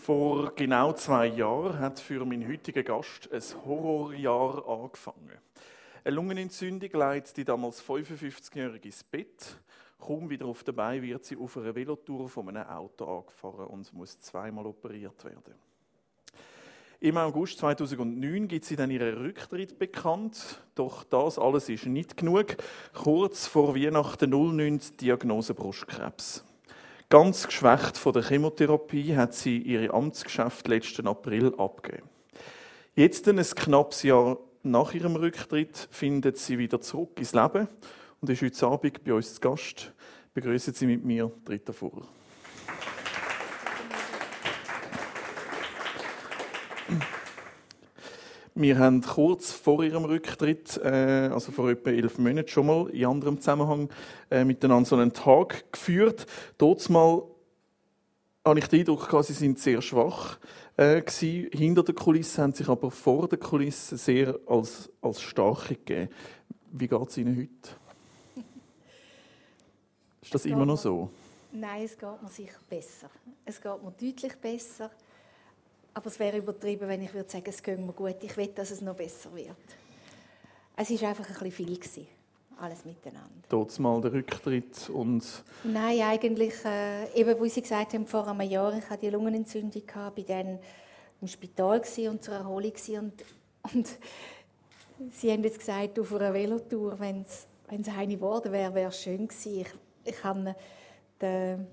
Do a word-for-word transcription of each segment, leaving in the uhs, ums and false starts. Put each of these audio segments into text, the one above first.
Vor genau zwei Jahren hat für meinen heutigen Gast ein Horrorjahr angefangen. Eine Lungenentzündung leitet die damals fünfundfünfzigjährige ins Bett. Kaum wieder auf der Beine wird sie auf einer Velotour von einem Auto angefahren und muss zweimal operiert werden. Im August zweitausendneun gibt sie dann ihren Rücktritt bekannt. Doch das alles ist nicht genug. Kurz vor Weihnachten null neun die Diagnose Brustkrebs. Ganz geschwächt von der Chemotherapie hat sie ihre Amtsgeschäfte letzten April abgegeben. Jetzt, ein knappes Jahr nach ihrem Rücktritt, findet sie wieder zurück ins Leben und ist heute Abend bei uns zu Gast. Begrüßen Sie mit mir Rita Fuhrer. Wir haben kurz vor ihrem Rücktritt, äh, also vor etwa elf Monaten, schon mal in anderem Zusammenhang äh, miteinander so einen Tag geführt. Dort mal hatte ich den Eindruck, sie sind sehr schwach äh, gewesen. Hinter der Kulisse haben sich aber vor der Kulisse sehr als, als Starke gegeben. Wie geht es Ihnen heute? Ist das immer noch so? Nein, es geht mir sicher besser. Es geht mir deutlich besser. Aber es wäre übertrieben, wenn ich würde sagen, es geht mir gut. Ich will, dass es noch besser wird. Es war einfach ein bisschen viel gewesen, alles miteinander. Dort mal der Rücktritt und... Nein, eigentlich, äh, eben, wie Sie gesagt haben, vor einem Jahr, ich hatte die Lungenentzündung, war dann im Spital und zur Erholung. Und, und Sie haben jetzt gesagt, auf einer Velotour, wenn es eine geworden wäre, wäre es schön gewesen. Ich, ich habe den...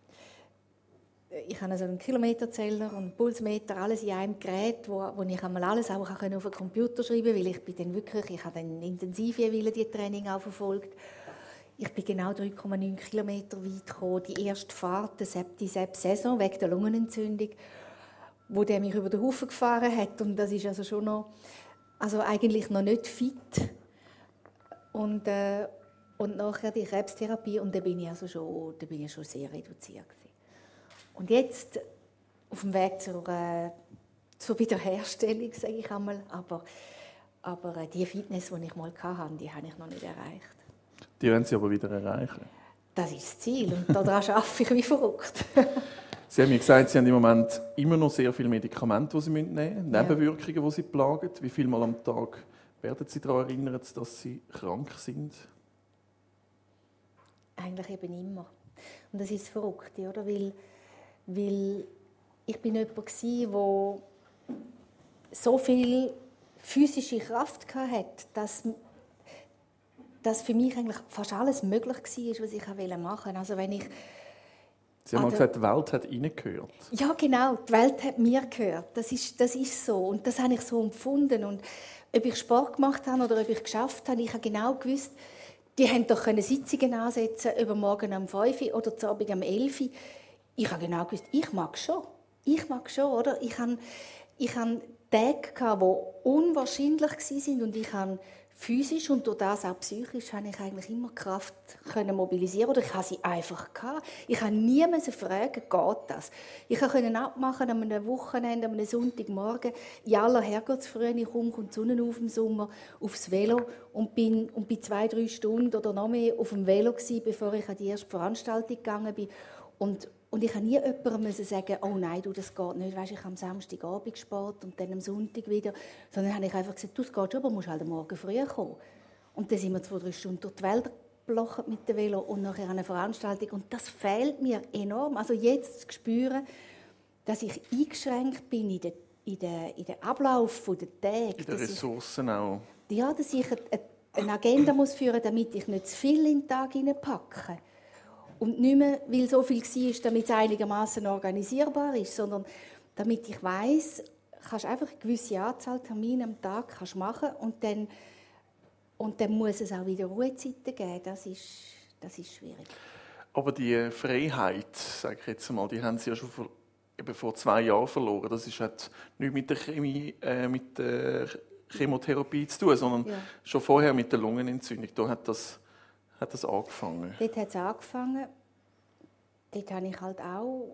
Ich habe also einen Kilometerzähler und einen Pulsmeter, alles in einem Gerät, wo, wo ich einmal alles auch auf den Computer schreiben kann, weil ich bin dann wirklich, ich habe dann intensiv die Training auch verfolgt. Ich bin genau drei Komma neun Kilometer weit gekommen, die erste Fahrt, die Saison wegen der Lungenentzündung, wo der mich über den Haufen gefahren hat, und das ist also schon noch, also eigentlich noch nicht fit. Und, äh, und nachher die Krebstherapie, und da bin ich also schon, da bin ich schon sehr reduziert gewesen. Und jetzt auf dem Weg zur, äh, zur Wiederherstellung, sage ich einmal, aber, aber äh, die Fitness, die ich mal hatte, die habe ich noch nicht erreicht. Die werden Sie aber wieder erreichen? Das ist das Ziel, und daran arbeite ich wie verrückt. Sie haben mir gesagt, Sie haben im Moment immer noch sehr viele Medikamente, die Sie nehmen müssen, ja. Nebenwirkungen, die Sie plagen. Wie viel Mal am Tag werden Sie daran erinnert, dass Sie krank sind? Eigentlich eben immer. Und das ist das Verrückte, oder? Weil Weil ich bin jemand war, der so viel physische Kraft hatte, dass, dass für mich eigentlich fast alles möglich war, was ich machen wollte. Also wenn ich Sie haben mal gesagt, die Welt hat Ihnen gehört. Ja, genau, die Welt hat mir gehört. Das ist, das ist so. Und das habe ich so empfunden. Und ob ich Sport gemacht habe oder ob ich geschafft habe, ich habe genau gewusst, die haben doch Sitzungen ansetzen, übermorgen um fünf Uhr oder zu Abend um elf Uhr. Ich habe genau gewusst, ich mag schon. Ich mag schon, oder? Ich hatte, ich hatte Tage, die unwahrscheinlich waren, und ich habe physisch und durch das auch psychisch habe ich eigentlich immer Kraft können mobilisieren, oder ich habe sie einfach gehabt. Ich habe nie fragen, geht das? Ich konnte abmachen an einem Wochenende, an einem Sonntagmorgen, in aller Herrgottsfrühe, ich komme, kommt die Sonne auf im Sommer, aufs Velo und bin, und bin zwei, drei Stunden oder noch mehr auf dem Velo gewesen, bevor ich an die erste Veranstaltung gegangen bin. Und Und ich musste nie jemandem sagen, oh nein, du, das geht nicht. Weißt, ich habe am Samstagabend Sport und dann am Sonntag wieder. Sondern habe ich einfach gesagt, du, es geht schon, aber du musst halt am Morgen früh kommen. Und dann sind wir zwei, drei Stunden durch die Wälder geblochen mit dem Velo und nachher an eine Veranstaltung. Und das fehlt mir enorm. Also jetzt zu spüren, dass ich eingeschränkt bin in den, in den, in den Ablauf der Tage. In den Ressourcen ich, auch. Ja, dass ich eine Agenda muss führen muss, damit ich nicht zu viel in den Tag hineinpacke. Und nicht mehr, weil so viel war, damit es einigermaßen organisierbar ist, sondern damit ich weiss, kannst einfach eine gewisse Anzahl Termine am Tag kannst machen und dann, und dann muss es auch wieder Ruhezeiten geben. Das ist, das ist schwierig. Aber die Freiheit, sage ich jetzt mal, die haben Sie ja schon vor, eben vor zwei Jahren verloren. Das ist, hat nichts mit der, Chemie, äh, mit der Chemotherapie zu tun, sondern ja. schon vorher mit der Lungenentzündung. Da hat das Hat das angefangen? Dort hat es angefangen. Dort habe ich halt auch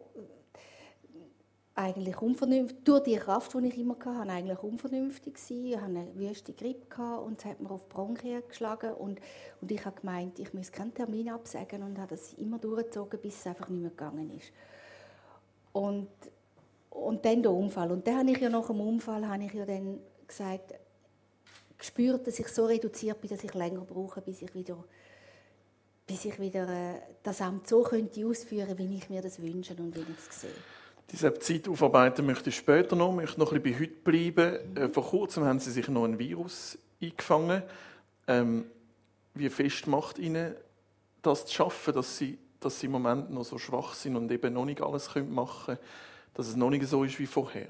eigentlich unvernünftig, durch die Kraft, die ich immer hatte, eigentlich unvernünftig gewesen. Ich hatte eine wüste Grippe und es hat mir auf die Bronchien geschlagen. Und, und ich habe gemeint, ich muss keinen Termin absagen und habe das immer durchgezogen, bis es einfach nicht mehr gegangen ist. Und, Und dann der Unfall. Und dann habe ich ja nach dem Unfall habe ich ja dann gesagt, gespürt, dass ich so reduziert bin, dass ich länger brauche, bis ich wieder, bis ich wieder äh, das Amt so könnte ausführen, wie ich mir das wünsche und wie ich es sehe. Diese Zeit aufarbeiten möchte ich später noch, möchte noch ein bisschen bei heute bleiben. Äh, vor kurzem haben Sie sich noch ein Virus eingefangen. Ähm, wie fest macht Ihnen das zu schaffen, dass Sie, dass Sie im Moment noch so schwach sind und eben noch nicht alles machen können, dass es noch nicht so ist wie vorher?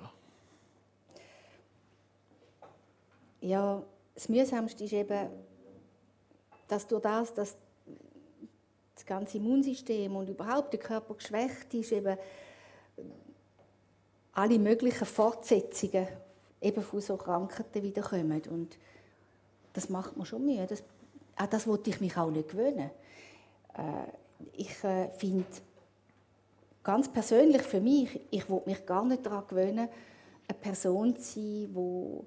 Ja, das Mühsamste ist eben, dass durch das, dass das ganze Immunsystem und überhaupt der Körper geschwächt ist, eben alle möglichen Fortsetzungen eben von so Krankheiten wiederkommen. Und das macht mir schon Mühe. Das, an das wollte ich mich auch nicht gewöhnen. Äh, ich äh, finde, ganz persönlich für mich, ich wollte mich gar nicht daran gewöhnen, eine Person zu sein, die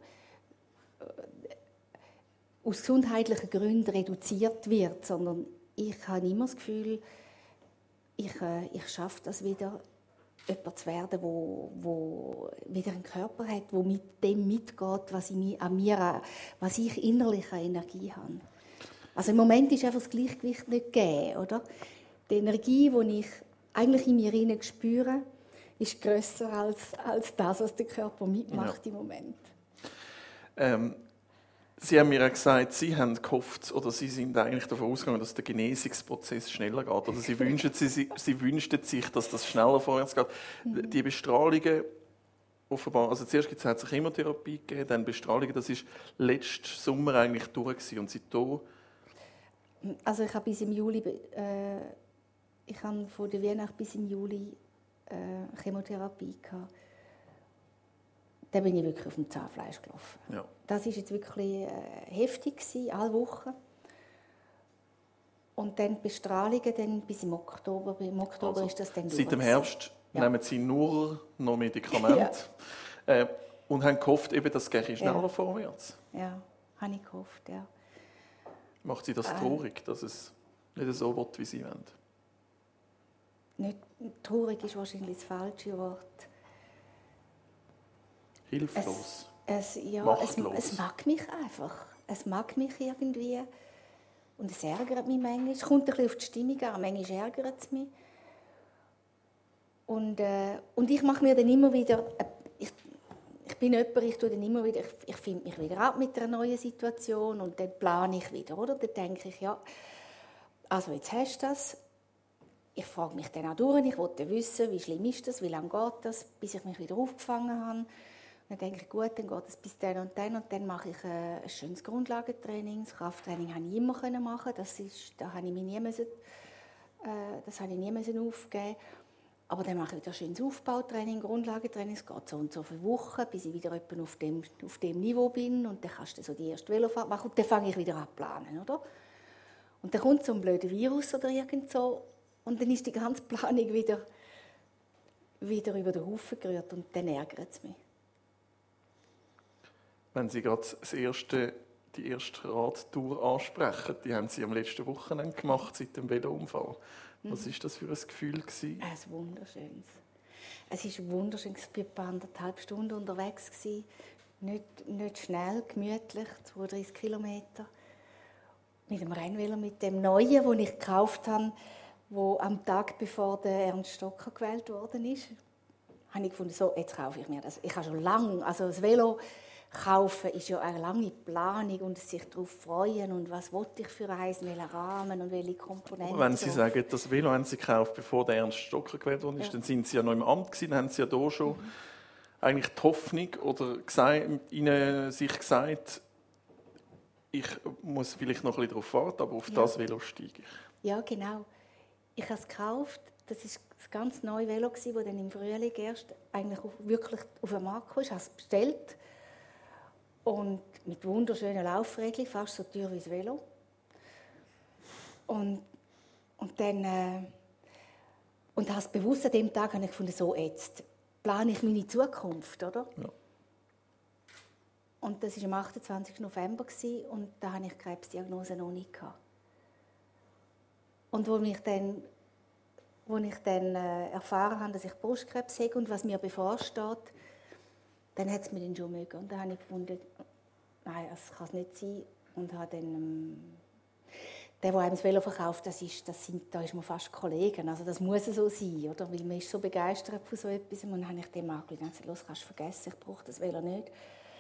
aus gesundheitlichen Gründen reduziert wird, sondern ich habe immer das Gefühl, ich, äh, ich schaffe das wieder, jemand zu werden, wo, wo wieder einen Körper hat, der mit dem mitgeht, was ich, an mir, was ich innerlich an Energie habe. Also im Moment ist einfach das Gleichgewicht nicht gegeben, oder? Die Energie, die ich eigentlich in mir hinein spüre, ist grösser als, als das, was der Körper mitmacht ja. im Moment. Ähm, Sie haben mir ja gesagt, Sie haben gehofft, oder Sie sind eigentlich davon ausgegangen, dass der Genesungsprozess schneller geht. Oder Sie wünschen, Sie, Sie, Sie wünschen sich, dass das schneller vorwärts geht. Mhm. Die Bestrahlungen, offenbar, also zuerst gibt es Chemotherapie gegeben, dann Bestrahlungen, das war letzten Sommer eigentlich durch gewesen. Und seitdem... Also ich habe bis im Juli, äh, ich habe von der Weihnacht bis im Juli äh, Chemotherapie gehabt. Da bin ich wirklich auf dem Zahnfleisch gelaufen. Ja. Das war jetzt wirklich äh, heftig gewesen, alle Wochen. Und dann die Bestrahlungen dann bis im Oktober. Im Oktober also, ist das dann seit dem Herbst ja. nehmen Sie nur noch Medikamente ja. äh, und haben gehofft, eben, das gehe schneller ja. vorwärts. Ja, habe ich gehofft, ja. Macht Sie das äh, traurig, dass es nicht so wird, wie Sie wollen? Nicht, traurig ist wahrscheinlich das falsche Wort. Hilflos. Es, es, ja, es, es mag mich einfach. Es mag mich irgendwie. Und es ärgert mich manchmal. Es kommt ein bisschen auf die Stimmung an. Manchmal ärgert es mich. Und, äh, und ich mache mir dann immer wieder... Äh, ich, ich bin jemand, ich tue dann immer wieder... Ich, ich finde mich wieder ab mit einer neuen Situation und dann plane ich wieder, oder? Dann denke ich, ja... Also jetzt hast du das. Ich frage mich dann auch durch. Ich wollte wissen, wie schlimm ist das, wie lange geht das, bis ich mich wieder aufgefangen habe. Dann denke ich, gut, dann geht es bis dann und dann. Und dann mache ich ein schönes Grundlagentraining. Das Krafttraining konnte ich immer machen. Das ist, da habe ich mich nie müssen, äh, das habe ich nie müssen aufgeben. Aber dann mache ich wieder ein schönes Aufbautraining, Grundlagentraining. Es geht so und so viele Wochen, bis ich wieder etwa auf dem, auf dem Niveau bin. Und dann kannst du so die erste Velofahrt machen. Und dann fange ich wieder an zu planen, oder? Und dann kommt so ein blöder Virus oder irgend so. Und dann ist die ganze Planung wieder, wieder über den Haufen gerührt. Und dann ärgert es mich. Wenn Sie gerade das erste, die erste Radtour ansprechen, die haben Sie am letzten Wochenende gemacht, seit dem Velounfall. Was war das für ein Gefühl? Ein wunderschönes. Es war wunderschön. Ich war anderthalb Stunden unterwegs. Nicht, nicht schnell, gemütlich, zweiunddreißig Kilometer. Mit dem Rennvelo, mit dem neuen, das ich gekauft habe, wo am Tag bevor der Ernst Stocker gewählt worden ist, habe ich gefunden, so, jetzt kaufe ich mir das. Ich habe schon lange, also das Velo kaufen ist ja eine lange Planung und sich darauf freuen und was wollte ich für eins, welchen Rahmen und welche Komponenten. Wenn Sie sagen, das Velo haben Sie gekauft, bevor der Ernst Stocker gewählt worden ist, ja. Dann sind Sie ja noch im Amt gewesen, dann haben Sie ja da schon mhm. eigentlich die Hoffnung oder gesagt, Ihnen sich gesagt, ich muss vielleicht noch ein bisschen darauf warten, aber auf ja. das Velo steige ich. Ja, genau. Ich habe es gekauft. Das war ein ganz neues Velo, das dann im Frühling erst eigentlich wirklich auf den Markt kam. Ich habe es bestellt. Und mit wunderschönen Laufrädchen, fast so teuer wie das Velo. Und, und dann... Äh, und habe es bewusst an dem Tag habe ich gefunden, so jetzt plane ich meine Zukunft, oder? Ja. Und das war am achtundzwanzigsten November und da hatte ich die Krebsdiagnose noch nicht. Und wo mich dann als ich dann äh, erfahren habe, dass ich Brustkrebs habe und was mir bevorsteht, dann hat es mir dann schon mögen. Und dann habe ich gefunden, nein, das kann es nicht sein. Und habe dann, ähm, der, der einem das Velo verkauft, das ist, das sind, da ist man fast Kollegen. Also das muss so sein, oder? Weil man ist so begeistert von so etwas. Und dann habe ich dem angeschaut und gesagt, los, kannst du vergessen, ich brauche das Velo nicht.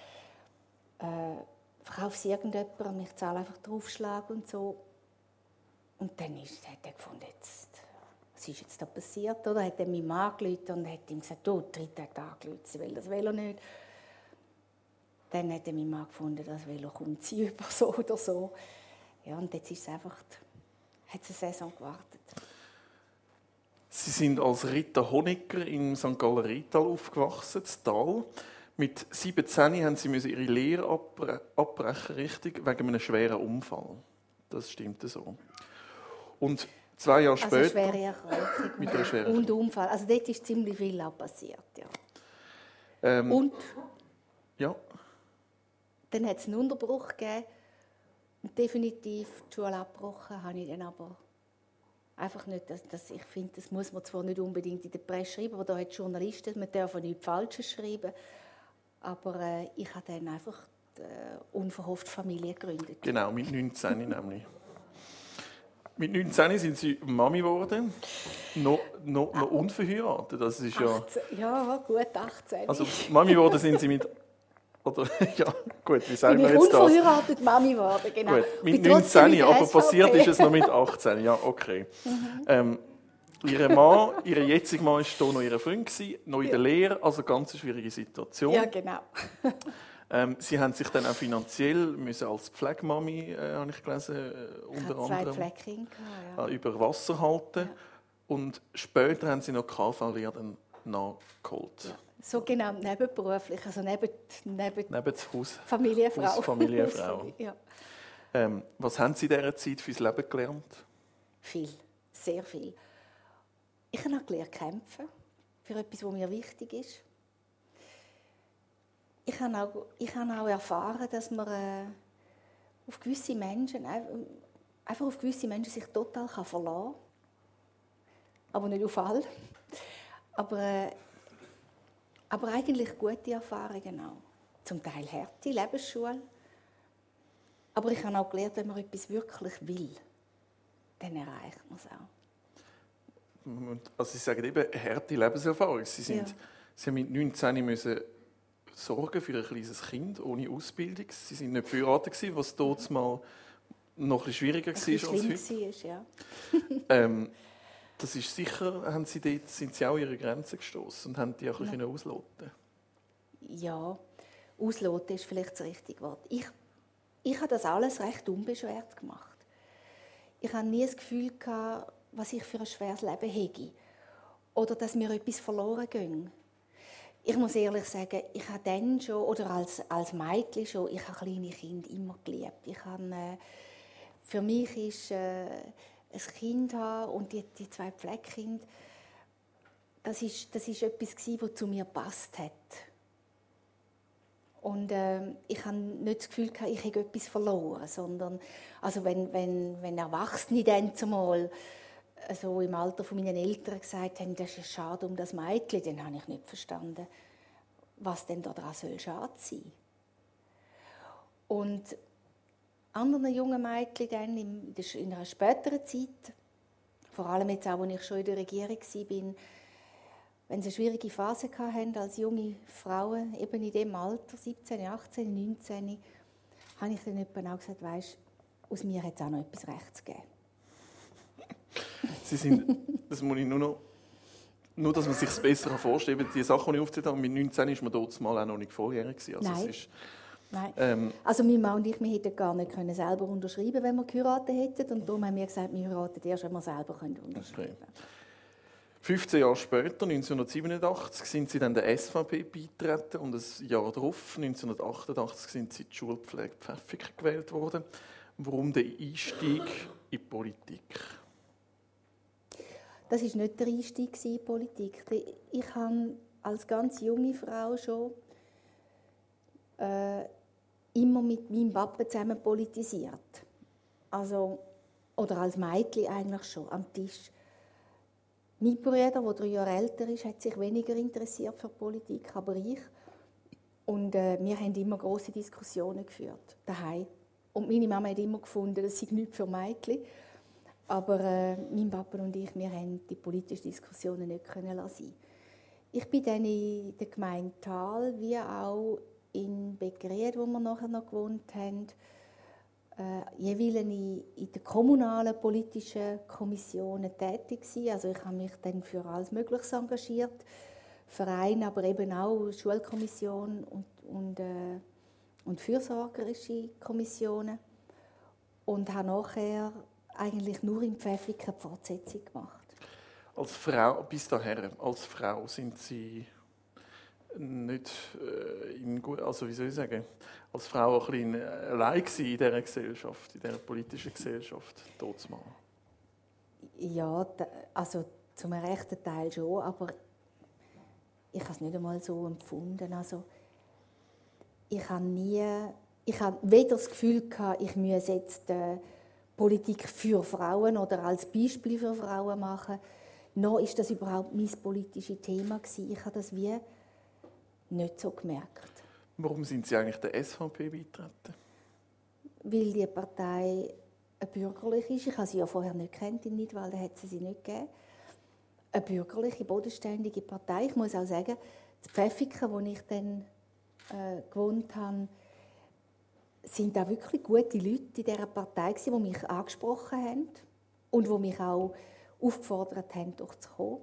Äh, verkauf es irgendjemandem, ich zahle einfach den Aufschlag und so. Und dann ist, hat er gefunden, jetzt, was ist jetzt da passiert? Oder? Hat er meinem Mann angerufen und hat ihm gesagt, du, drei Tage angerufen, sie will das Velo nicht. Dann hat er mein Mann gefunden, das Velo kommt sie über, so oder so. Ja, und jetzt ist es einfach, hat es eine Saison gewartet. Sie sind als Rita Honecker im Sankt Galler Rital aufgewachsen, in Tal. Mit siebzehn haben Sie ihre Lehre abbrechen, abbrechen richtig, wegen einem schweren Unfall. Das stimmt so. Und zwei Jahre also später... schwere Erkrankung mit einer schweren und Unfall. Also dort ist ziemlich viel auch passiert, ja. Ähm, und ja. dann hat es einen Unterbruch gegeben. Und definitiv die Schule abgebrochen habe ich dann aber einfach nicht. Dass, dass ich finde, das muss man zwar nicht unbedingt in der Presse schreiben, aber da hat Journalisten, man darf nichts Falsches schreiben. Aber äh, ich habe dann einfach äh, unverhofft Familie gegründet. Genau, mit neunzehn nämlich. Mit neunzehn sind Sie Mami geworden, noch, noch, noch unverheiratet. Das ist ja, achtzehn, ja, gut, achtzehn. Also Mami geworden sind Sie mit... Oder, ja, gut, wie sagen Bin wir ich jetzt das? unverheiratet Mami geworden, genau. Gut, mit Bin trotzdem neunzehn, in der aber S V P. passiert ist es noch mit achtzehn. Ja, okay. Mhm. Ähm, Ihr Mann, Ihr jetziger Mann, war hier noch Ihr Freund, noch in der Lehre, also eine ganz schwierige Situation. Ja, genau. ähm, Sie haben sich dann auch finanziell müssen als Pflegemami, äh, habe ich gelesen, äh, unter ich anderem zwei Pflegekinder, ja. äh, über Wasser halten. Ja. Und später haben Sie noch K V-Lehre dann nachgeholt. Ja. So genau nebenberuflich, also neben, neben, neben Haus, Familienfrau. Haus, Familienfrau. ja. ähm, was haben Sie in dieser Zeit fürs Leben gelernt? Viel, sehr viel. Ich habe auch gelernt kämpfen für etwas, was mir wichtig ist. Ich habe auch, ich habe auch erfahren, dass man äh, auf gewisse Menschen, einfach auf gewisse Menschen sich total verlassen kann. Aber nicht auf alle. Aber, äh, aber eigentlich gute Erfahrungen auch. Zum Teil harte Lebensschule. Aber ich habe auch gelernt, wenn man etwas wirklich will, dann erreicht man es auch. Also Sie sagen eben, harte Lebenserfahrung. Sie, sind, ja. Sie haben mit neunzehn müssen sorgen für ein kleines Kind ohne Ausbildung. Sie sind nicht verheiratet, was dort mal noch ein schwieriger war als heute. War, ja. ähm, das ist sicher, haben Sie dort, sind Sie auch an Ihre Grenzen gestoßen und haben die auch ein bisschen ausloten? Ja, ausloten ist vielleicht das richtige Wort. Ich, ich habe das alles recht unbeschwert gemacht. Ich hatte nie das Gefühl gehabt, was ich für ein schweres Leben habe. Oder dass mir etwas verloren ging. Ich muss ehrlich sagen, ich habe dann schon, oder als, als Mädchen schon, ich habe kleine Kinder immer geliebt. Ich habe, äh, für mich ist äh, ein Kind haben und die, die zwei Pflegekinder, das ist, das ist etwas gewesen, was zu mir gepasst hat. Und äh, ich habe nicht das Gefühl gehabt, ich habe etwas verloren, sondern also wenn, wenn, wenn Erwachsene dann zumal also im Alter von meinen Eltern gesagt haben, das ist schade um das Mädchen, dann habe ich nicht verstanden, was denn daran soll schade sein. Und anderen jungen Mädchen dann in, in einer späteren Zeit, vor allem jetzt auch, als ich schon in der Regierung war, wenn sie eine schwierige Phase hatten als junge Frauen, eben in diesem Alter, siebzehn, achtzehn, neunzehn, habe ich dann auch gesagt, weisst, aus mir hat es auch noch etwas Rechts gegeben. Sie sind, das muss ich nur noch, nur dass man sich es besser vorstellen kann. Die Sachen, die ich aufgezählt habe, mit neunzehn war man dort mal auch noch nicht volljährig. Also Nein. Es ist, Nein. Ähm, also mein Mann und ich, wir hätten gar nicht können selber unterschreiben, wenn wir geheiratet hätten. Und darum haben wir gesagt, wir heiraten erst, wenn wir selber unterschreiben können. fünfzehn Jahre später, neunzehnhundertsiebenundachtzig, sind Sie dann der S V P beigetreten und ein Jahr darauf, neunzehnhundertachtundachtzig, sind Sie die Schulpflege Pfäffiken gewählt worden. Warum der Einstieg in die Politik? Das war nicht der Einstieg in die Politik. Ich habe als ganz junge Frau schon äh, immer mit meinem Papa zusammen politisiert. Also, oder als Mädchen eigentlich schon am Tisch. Mein Bruder, der drei Jahre älter ist, hat sich weniger interessiert für Politik, aber ich. Und äh, wir haben immer grosse Diskussionen geführt, daheim. Und meine Mama hat immer gefunden, das sei nichts für Mädchen. Aber äh, mein Papa und ich, wir haben die politischen Diskussionen nicht können lassen. Ich bin dann in der Gemeinde Thal, wie auch in Beckeried, wo wir nachher noch gewohnt haben, äh, jeweils in, in den kommunalen politischen Kommissionen tätig gewesen. Also ich habe mich dann für alles Mögliche engagiert, Verein, aber eben auch Schulkommission und, und, äh, und fürsorgerische Kommissionen. Und habe nachher eigentlich nur in Pfäffiken die Fortsetzung gemacht. Als Frau, bis dahin, als Frau sind Sie nicht äh, in, also wie soll ich sagen, als Frau ein bisschen allein in dieser Gesellschaft, in dieser politischen Gesellschaft, mal. Ja, also zum rechten Teil schon, aber ich habe es nicht einmal so empfunden. Also ich habe nie, ich habe weder das Gefühl gehabt, ich müsse jetzt äh, Politik für Frauen oder als Beispiel für Frauen machen, noch ist das überhaupt mein politisches Thema gewesen. Ich habe das wie nicht so gemerkt. Warum sind Sie eigentlich der S V P beigetreten? Weil die Partei eine bürgerliche ist. Ich habe sie ja vorher nicht gekannt in Nidwalden, da hat sie sie nicht gegeben. Eine bürgerliche, bodenständige Partei. Ich muss auch sagen, die Pfäffiken, wo ich dann äh, gewohnt habe, sind auch wirklich gute Leute in dieser Partei gewesen, die mich angesprochen haben und die mich auch aufgefordert haben, durchzukommen.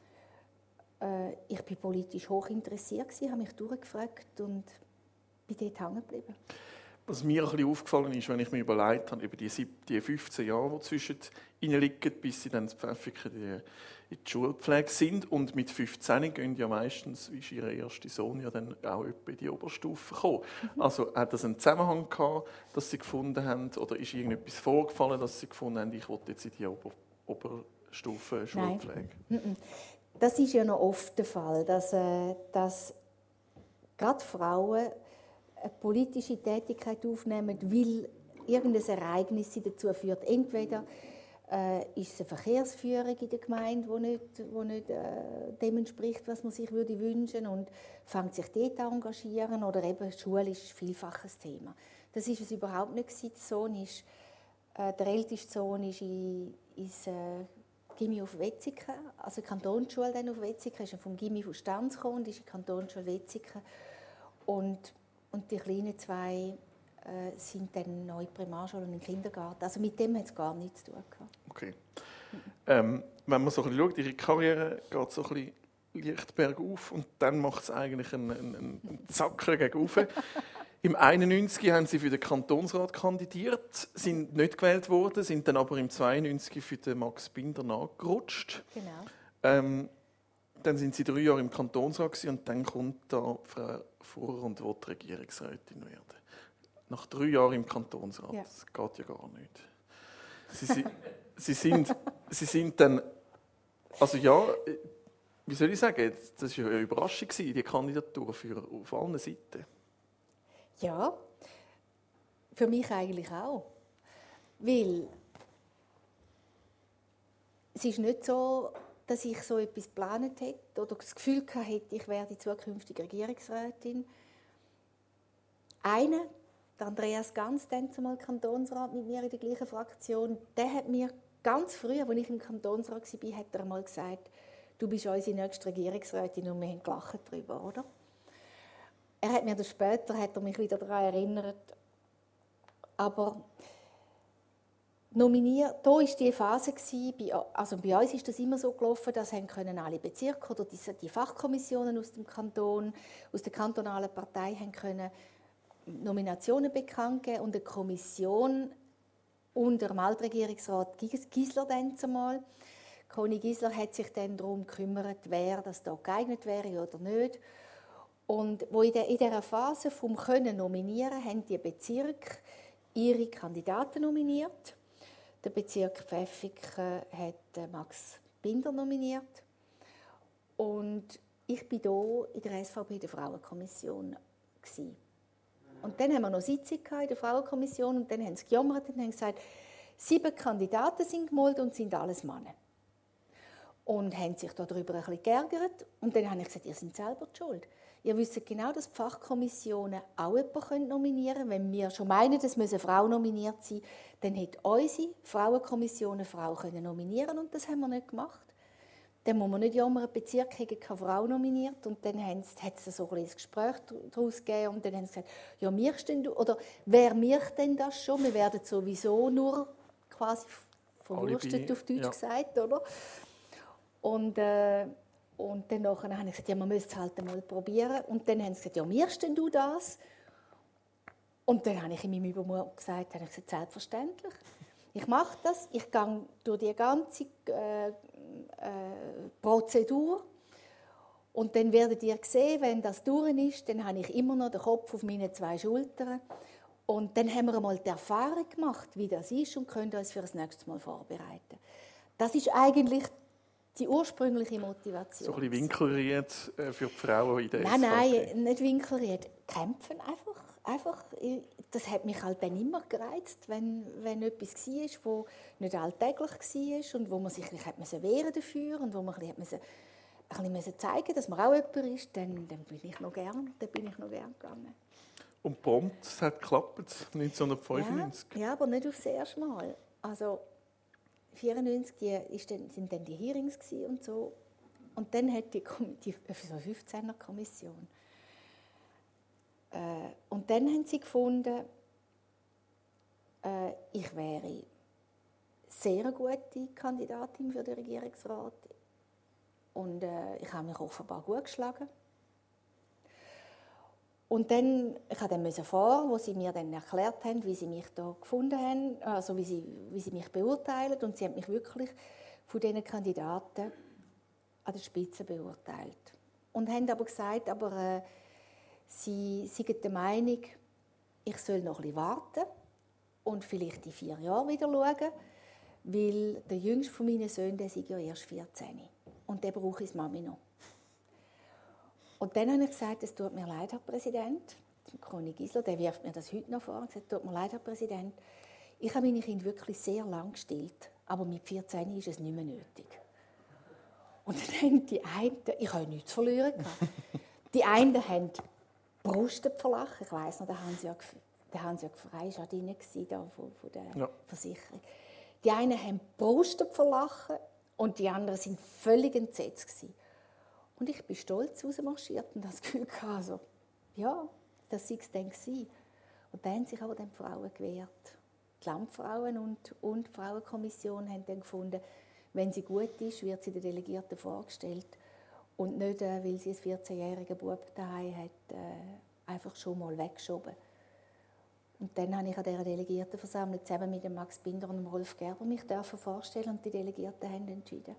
Äh, ich war politisch hoch interessiert, habe mich durchgefragt und bin dort hängen geblieben. Was mir ein bisschen aufgefallen ist, wenn ich mir überlegt habe, über die, die fünfzehn Jahre, die zwischen ihnen liegen, bis sie dann in Pfäffiken in die Schulpflege sind. Und mit fünfzehn gehen ja meistens, wie ist ihr erster Sohn, ja dann auch etwa in die Oberstufe gekommen. Mhm. Also hat das einen Zusammenhang gehabt, dass sie gefunden haben, oder ist irgendetwas vorgefallen, dass sie gefunden haben, ich will jetzt in die Ober Oberstufe Schulpflege? Nein. Das ist ja noch oft der Fall, dass, äh, dass gerade Frauen eine politische Tätigkeit aufnehmen, weil irgendein Ereignis sie dazu führt. Entweder äh, ist es eine Verkehrsführung in der Gemeinde, die nicht, die nicht äh, dem entspricht, was man sich würde wünschen und fängt sich dort an engagieren. Oder eben die Schule ist vielfach ein Thema. Das ist es überhaupt nicht gewesen. Der Sohn ist, äh, der älteste Sohn ist in, ins äh, Gymnasium auf Wetzikon, also die Kantonsschule dann auf Wetzikon, ist vom Gymnasium von Stanz gekommen und ist in die Kantonsschule Wetzikon. Und Und die kleinen zwei äh, sind dann neu in die Primarschule und im Kindergarten. Also mit dem hat es gar nichts zu tun gehabt. Okay. Ähm, wenn man so ein bisschen schaut, ihre Karriere geht so ein bisschen leicht bergauf und dann macht es eigentlich einen, einen, einen Zacken gegen rauf. Im einundneunzig haben sie für den Kantonsrat kandidiert, sind nicht gewählt worden, sind dann aber im zweiundneunzig für den Max Binder nachgerutscht. Genau. Ähm, dann sind sie drei Jahre im Kantonsrat und dann kommt da Frau Furrer und will Regierungsrätin werden. Nach drei Jahren im Kantonsrat. Ja. Das geht ja gar nicht. Sie, sie, sie, sind, sie sind dann, also ja, wie soll ich sagen, das war eine Überraschung, die Kandidatur für, auf allen Seiten. Ja, für mich eigentlich auch. Weil es ist nicht so, dass ich so etwas geplant hätte oder das Gefühl hatte, ich werde zukünftige Regierungsrätin. Einer, der Andreas Ganz, dann zumal Kantonsrat mit mir in der gleichen Fraktion, der hat mir ganz früh, als ich im Kantonsrat war, hat er einmal gesagt, du bist unsere nächste Regierungsrätin und wir haben gelacht darüber, oder? Er hat mir das später hat er mich wieder daran erinnert. Aber nominiert, da war die Phase, also bei uns ist das immer so gelaufen, dass können alle Bezirke oder die Fachkommissionen aus dem Kanton, aus der kantonalen Partei haben können Nominationen bekannt geben und eine Kommission unter dem Altregierungsrat Gisler dann zumal. Conny Gisler hat sich dann darum gekümmert, wer das da geeignet wäre oder nicht. Und wo in dieser Phase vom Können nominieren, haben die Bezirke ihre Kandidaten nominiert. Der Bezirk Pfäffiken hat Max Binder nominiert. Und ich war hier in der S V P der Frauenkommission. Und dann haben wir noch Sitzung in der Frauenkommission und dann haben sie gejammert und haben gesagt, sieben Kandidaten sind gemolden und sind alles Männer. und haben sich darüber ein bisschen geärgert. Und dann habe ich gesagt, ihr seid selber die schuld. Ihr wisst genau, dass die Fachkommissionen auch jemanden nominieren können. Wenn wir schon meinen, dass eine Frau nominiert sein, dann hätte unsere Frauenkommission eine Frau nominieren können und das haben wir nicht gemacht. Dann muss man nicht jammern, ein Bezirk hätte keine Frau nominiert und dann hat es so ein Gespräch daraus gegeben und dann haben sie gesagt, ja, mir stehen, oder wer mich denn das schon? Wir werden sowieso nur quasi verwurstet auf Deutsch ja. gesagt, oder? Und, äh, und dann habe ich gesagt, ja, man müsste es halt einmal probieren. Und dann haben sie gesagt, ja, mir stehen du das? Und dann habe ich in meinem Übermut gesagt, habe ich gesagt, selbstverständlich. Ich mache das, ich gehe durch die ganze äh, äh, Prozedur und dann werdet ihr sehen, wenn das durch ist, dann habe ich immer noch den Kopf auf meine zwei Schultern und dann haben wir einmal die Erfahrung gemacht, wie das ist und können uns für das nächste Mal vorbereiten. Das ist eigentlich die ursprüngliche Motivation. So ein bisschen winkelriert für die Frauen in der Nein, S V P? Nein, nicht winkelriert. Kämpfen einfach. einfach. Das hat mich halt dann immer gereizt, wenn, wenn etwas war, das nicht alltäglich war und wo man sich ein bisschen wehren dafür und wo man ein bisschen, ein bisschen zeigen musste, dass man auch jemand ist, dann, dann bin ich noch gern, dann bin ich noch gern gegangen. Und prompt, es hat geklappt, neunzehnhundertfünfundneunzig? Ja, ja, aber nicht aufs erste Mal. Also neunzehnhundertvierundneunzig die, ist dann, sind dann die Hearings und so. Und dann hat die, die so eine fünfzehner-Kommission. Äh, und dann haben sie gefunden, äh, ich wäre sehr eine gute Kandidatin für den Regierungsrat. Und äh, ich habe mich offenbar gut geschlagen. Und dann, ich musste dann vor, wo sie mir dann erklärt haben, wie sie mich da gefunden haben, also wie sie, wie sie mich beurteilen. Und sie haben mich wirklich von diesen Kandidaten an der Spitze beurteilt. Und haben aber gesagt, aber äh, sie sind der Meinung, ich soll noch ein bisschen warten und vielleicht in vier Jahren wieder schauen, weil der jüngste von meinen Söhnen, der ist ja erst vierzehn. Und der brauche ich Mami noch. Und dann habe ich gesagt, es tut mir leid, Herr Präsident. Conny Gisler, der wirft mir das heute noch vor. Ich habe gesagt, tut mir leid, Herr Präsident. Ich habe meine Kinder wirklich sehr lang gestillt, aber mit vierzehn ist es nicht mehr nötig. Und dann haben die einen, ich habe nichts verloren. Die einen haben Brust verlachen. Ich weiss noch, da haben sie ja, da haben sie ja gefreit, war drin da von, von der ja. Versicherung. Die einen haben Brust verlachen und die anderen waren völlig entsetzt gewesen. Und ich bin stolz rausmarschiert und das Gefühl hatte, also, ja, das war es dann gewesen. Und dann haben sich aber die Frauen gewehrt. Die Landfrauen und, und die Frauenkommission haben dann gefunden, wenn sie gut ist, wird sie den Delegierten vorgestellt. Und nicht, äh, weil sie einen vierzehnjährigen Bub daheim hat, äh, einfach schon mal weggeschoben. Und dann habe ich an dieser Delegiertenversammlung zusammen mit dem Max Binder und dem Rolf Gerber mich vorstellen und die Delegierten haben entschieden.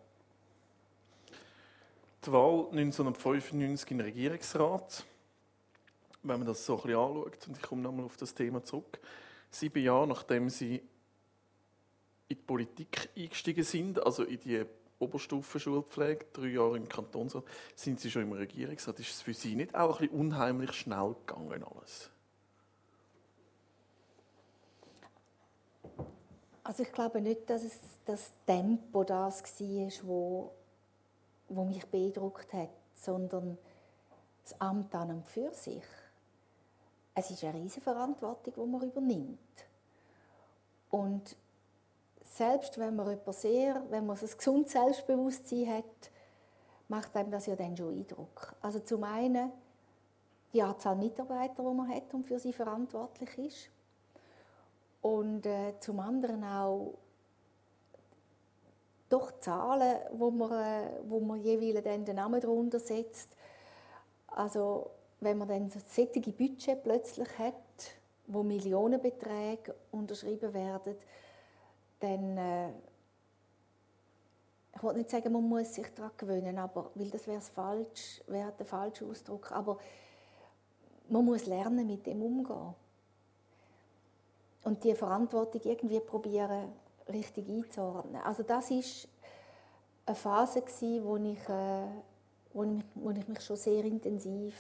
Die Wahl neunzehnhundertfünfundneunzig in den Regierungsrat, wenn man das so ein bisschen anschaut, und ich komme nochmal auf das Thema zurück, sieben Jahre nachdem Sie in die Politik eingestiegen sind, also in die Oberstufenschulpflege, drei Jahre im Kantonsrat, sind Sie schon im Regierungsrat. Ist es für Sie nicht auch ein bisschen unheimlich schnell gegangen alles? Also ich glaube nicht, dass es das Tempo das war, wo wo mich beeindruckt hat, sondern das Amt an und für sich. Es ist eine riesige Verantwortung, die man übernimmt. Und selbst wenn man jemand sehr, wenn man ein gesundes Selbstbewusstsein hat, macht einem das ja dann schon Eindruck. Also zum einen die Anzahl Mitarbeiter, die man hat und für sie verantwortlich ist. Und äh, zum anderen auch doch Zahlen, wo man, äh, wo man jeweils dann den Namen darunter setzt. Also wenn man dann solche Budget plötzlich hat, wo Millionenbeträge unterschrieben werden, dann, äh, ich wollte nicht sagen, man muss sich daran gewöhnen, aber, weil das wäre falsch, wäre der falsche Ausdruck, aber man muss lernen, mit dem umzugehen. Und die Verantwortung irgendwie probieren, richtig einzuordnen. Also das war eine Phase, wo ich, äh, wo, ich, wo ich mich schon sehr intensiv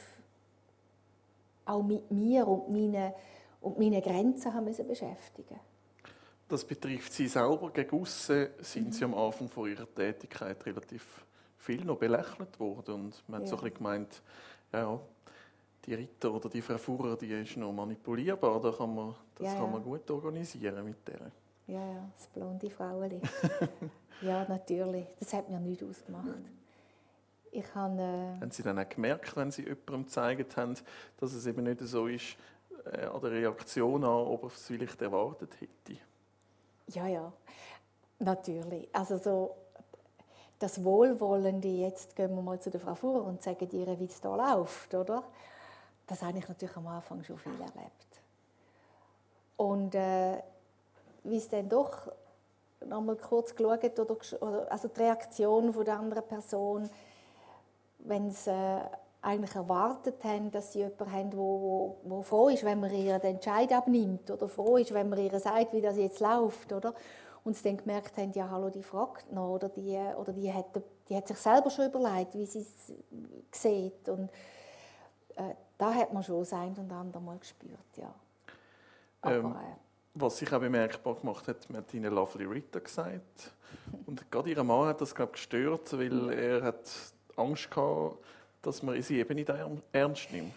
auch mit mir und meinen, und meinen Grenzen haben müssen beschäftigen. Das betrifft Sie selber. Gegen aussen sind mhm. Sie am Anfang von Ihrer Tätigkeit relativ viel noch belächelt worden. Und man ja. hat so ein bisschen gemeint, ja, die Ritter oder die Frau Fuhrer, die ist noch manipulierbar. Da kann man, das ja, kann man gut organisieren mit der. Ja, ja, das blonde Fraueli. Ja, natürlich. Das hat mir nichts ausgemacht. Ich habe, äh haben Sie dann auch gemerkt, wenn Sie jemandem gezeigt haben, dass es eben nicht so ist, äh, an der Reaktion an, ob er es vielleicht erwartet hätte? Ja, ja, natürlich. Also so das Wohlwollende, jetzt gehen wir mal zu der Frau Fuhrer und sagen ihr, wie es da läuft, oder? Das habe ich natürlich am Anfang schon viel erlebt. Und äh, wie es dann doch noch mal kurz geschaut, oder, oder, also die Reaktion von der anderen Person, wenn sie äh, eigentlich erwartet haben, dass sie jemanden haben, der wo, wo froh ist, wenn man ihr den Entscheid abnimmt oder froh ist, wenn man ihr sagt, wie das jetzt läuft, oder? Und sie dann gemerkt haben, ja, hallo, die fragt noch, oder die, oder die, hat, die hat sich selber schon überlegt, wie sie es sieht. Und äh, da hat man schon das ein und andere Mal gespürt, ja. Aber, ähm, äh, was sich auch bemerkbar gemacht hat, man hat ihnen Lovely Rita gesagt. Und gerade ihr Mann hat das, glaube ich, gestört, weil er hat Angst hatte, dass man sie eben nicht ernst nimmt.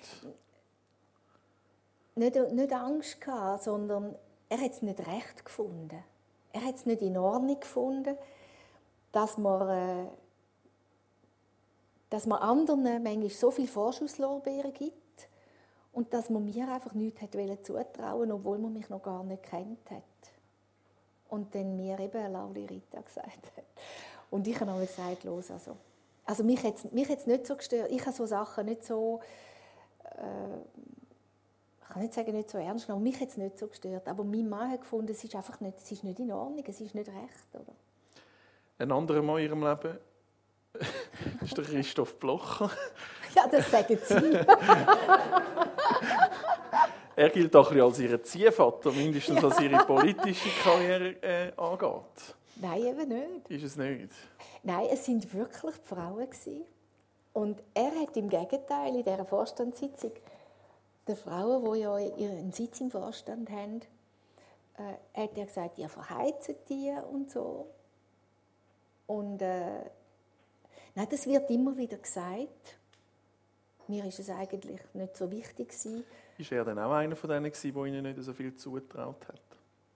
Nicht, nicht Angst gehabt, sondern er hat es nicht recht gefunden. Er hat es nicht in Ordnung gefunden, dass man, äh, dass man anderen manchmal so viel Vorschusslorbeeren gibt und dass man mir einfach nichts zutrauen wollte, obwohl man mich noch gar nicht kennt hat. Und dann mir eben Lovely Rita gesagt hat. Und ich habe dann gesagt, los, also, also mich hat es mich nicht so gestört. Ich habe so Sachen nicht so, äh, ich kann nicht sagen, nicht so ernst genommen, mich hat es nicht so gestört. Aber mein Mann hat gefunden, es ist einfach nicht, es ist nicht in Ordnung, es ist nicht recht. Oder? Ein anderer Mann in Ihrem Leben ist der Christoph Blocher. Ja, das sagen Sie. Er gilt auch als Ihr Ziehvater, mindestens was Ihre politische Karriere äh, angeht. Nein, eben nicht. Ist es nicht? Nein, es waren wirklich die Frauen. Und er hat im Gegenteil in dieser Vorstandssitzung den Frauen, die ja ihren Sitz im Vorstand haben, äh, hat er gesagt, ihr verheizt die und so. Und äh, nein, das wird immer wieder gesagt. Mir war es eigentlich nicht so wichtig. Ist er dann auch einer von denen, der Ihnen nicht so viel zugetraut hat?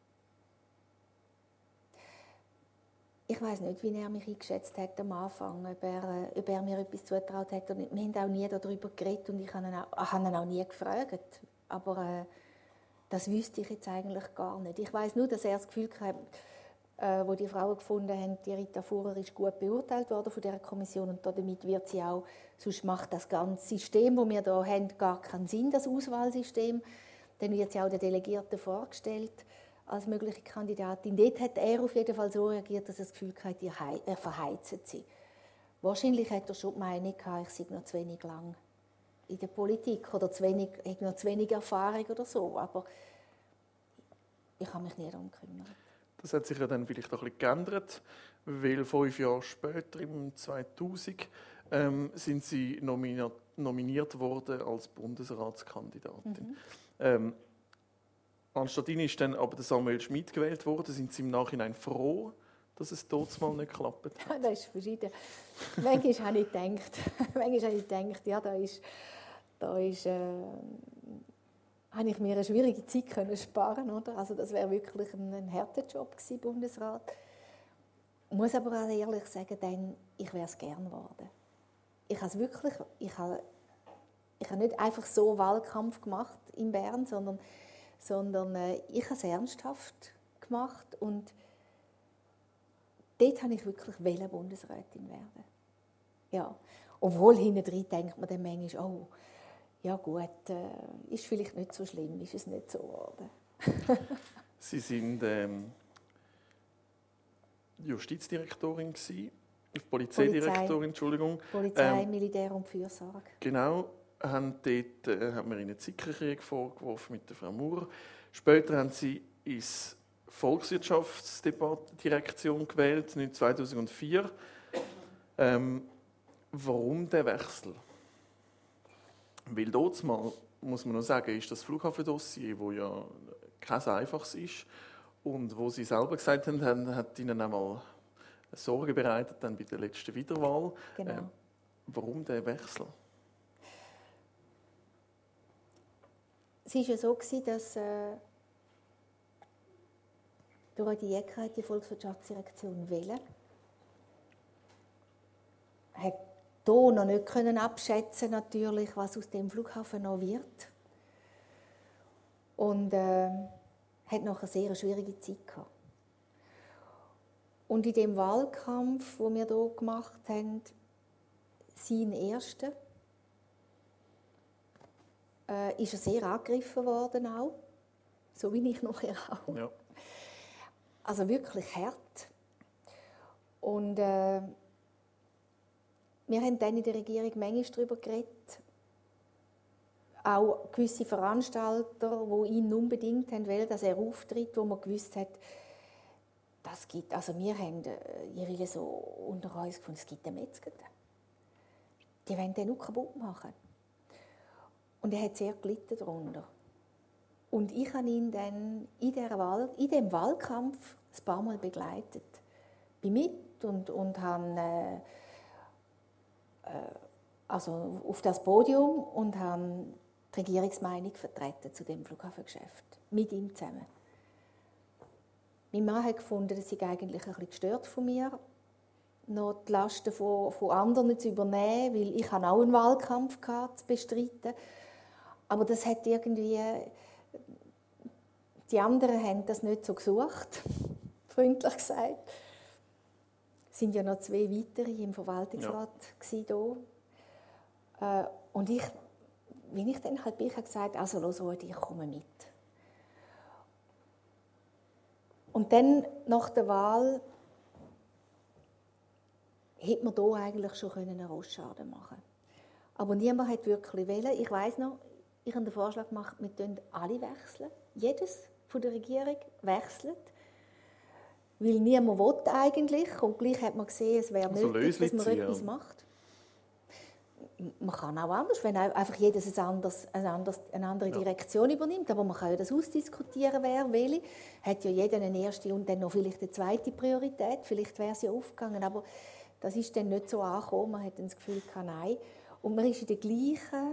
Ich weiss nicht, wie er mich eingeschätzt hat am Anfang, ob er, ob er mir etwas zugetraut hat. Und wir haben auch nie darüber geredet und ich habe ihn auch, habe ihn auch nie gefragt. Aber äh, das wüsste ich jetzt eigentlich gar nicht. Ich weiss nur, dass er das Gefühl hatte, äh, wo die Frauen gefunden haben, die Rita Fuhrer ist gut beurteilt worden von dieser Kommission und damit wird sie auch, sonst macht das ganze System, das wir hier haben, gar keinen Sinn, das Auswahlsystem. Dann wird sie auch den Delegierten vorgestellt als mögliche Kandidatin. Dort hat er auf jeden Fall so reagiert, dass er das Gefühl hatte, er verheizt sie. Wahrscheinlich hat er schon die Meinung gehabt, ich sei noch zu wenig lang in der Politik oder zu wenig, habe noch zu wenig Erfahrung oder so. Aber ich habe mich nie darum gekümmert. Das hat sich ja dann vielleicht auch ein bisschen geändert, weil fünf Jahre später, im zweitausend, ähm, sind Sie nominiert, nominiert worden als Bundesratskandidatin. Mhm. Ähm, Anstatt Ihnen ist dann aber der Samuel Schmid gewählt worden. Sind Sie im Nachhinein froh, dass es dort mal nicht geklappt hat? Ja, das ist verschieden. Manchmal habe ich gedacht, manchmal habe ich gedacht, ja, da ist, da ist, äh, habe ich mir eine schwierige Zeit können sparen, oder? Also das wäre wirklich ein, ein harter Job gewesen, Bundesrat. Ich muss aber auch ehrlich sagen, dann, ich wäre es gern geworden. Ich habe es wirklich, ich habe, ich habe nicht einfach so Wahlkampf gemacht in Bern, sondern sondern äh, ich habe es ernsthaft gemacht und dort habe ich wirklich Bundesrätin werden. Ja. Obwohl hinten drin denkt man dann manchmal, oh, ja gut, äh, ist vielleicht nicht so schlimm, ist es nicht so geworden. Sie sind ähm, Justizdirektorin gewesen, Polizeidirektorin, Polizei. Entschuldigung. Polizei, ähm, Militär und Fürsorge. Genau. Haben dort, äh, haben wir ihnen den Zickerkrieg vorgeworfen mit der Frau Maurer. Später haben sie ins Volkswirtschaftsdirektion gewählt, zweitausendvier. Ähm, warum der Wechsel? Weil dort mal, muss man noch sagen, ist das Flughafendossier, das ja kein einfaches ist. Und wo Sie selber gesagt haben, haben hat Ihnen einmal Sorge bereitet dann bei der letzten Wiederwahl. Genau. Äh, warum der Wechsel? Es war ja so, dass äh, Dorothee Jäcker die Volkswirtschaftsdirektion wählen. Hat hier noch nicht können abschätzen natürlich, was aus dem Flughafen noch wird. Und äh, hat noch eine sehr schwierige Zeit gehabt. Und in dem Wahlkampf, den wir hier gemacht haben, sein erster, äh, ist er sehr angegriffen worden auch, so wie ich nachher auch. Ja. Also wirklich hart. Und äh, wir haben dann in der Regierung manchmal darüber geredet, auch gewisse Veranstalter, die ihn unbedingt haben wollen, dass er auftritt, wo man gewusst hat, das gibt, also wir haben äh, jeweils so unter uns gefunden, es gibt einen Metzger. Die wollen den auch kaputt machen. Und er hat sehr gelitten darunter. Und ich habe ihn dann in, der Wahl, in diesem Wahlkampf ein paar Mal begleitet. Ich bin mit und, und habe äh, äh, also auf das Podium und habe die Regierungsmeinung vertreten zu dem Flughafengeschäft. Mit ihm zusammen. Mein Mann hat gefunden, das sei eigentlich ein bisschen gestört von mir, noch die Lasten von, von anderen zu übernehmen, weil ich auch einen Wahlkampf hatte, zu bestreiten. Aber das hat irgendwie... Die anderen haben das nicht so gesucht, freundlich gesagt. Es waren ja noch zwei weitere im Verwaltungsrat ja. hier. Und ich, wie ich dann halt bin, habe gesagt, also los, ich komme mit. Und dann, nach der Wahl, hätte man hier eigentlich schon einen Rosschaden machen können. Aber niemand hat wirklich wählen. Ich weiss noch, ich habe den Vorschlag gemacht, wir wechseln alle wechseln. Jedes von der Regierung wechselt. Weil niemand will eigentlich. Und gleich hat man gesehen, es wäre also nötig, dass man ziehen. etwas macht. Man kann auch anders, wenn einfach jedes ein anderes, ein anderes, eine andere Direktion ja. übernimmt. Aber man kann ja das ausdiskutieren, wer welche. Hat ja jeder eine erste und dann noch vielleicht eine zweite Priorität. Vielleicht wäre es ja aufgegangen. Aber das ist dann nicht so angekommen. Man hat dann das Gefühl, nein. Und man ist in der gleichen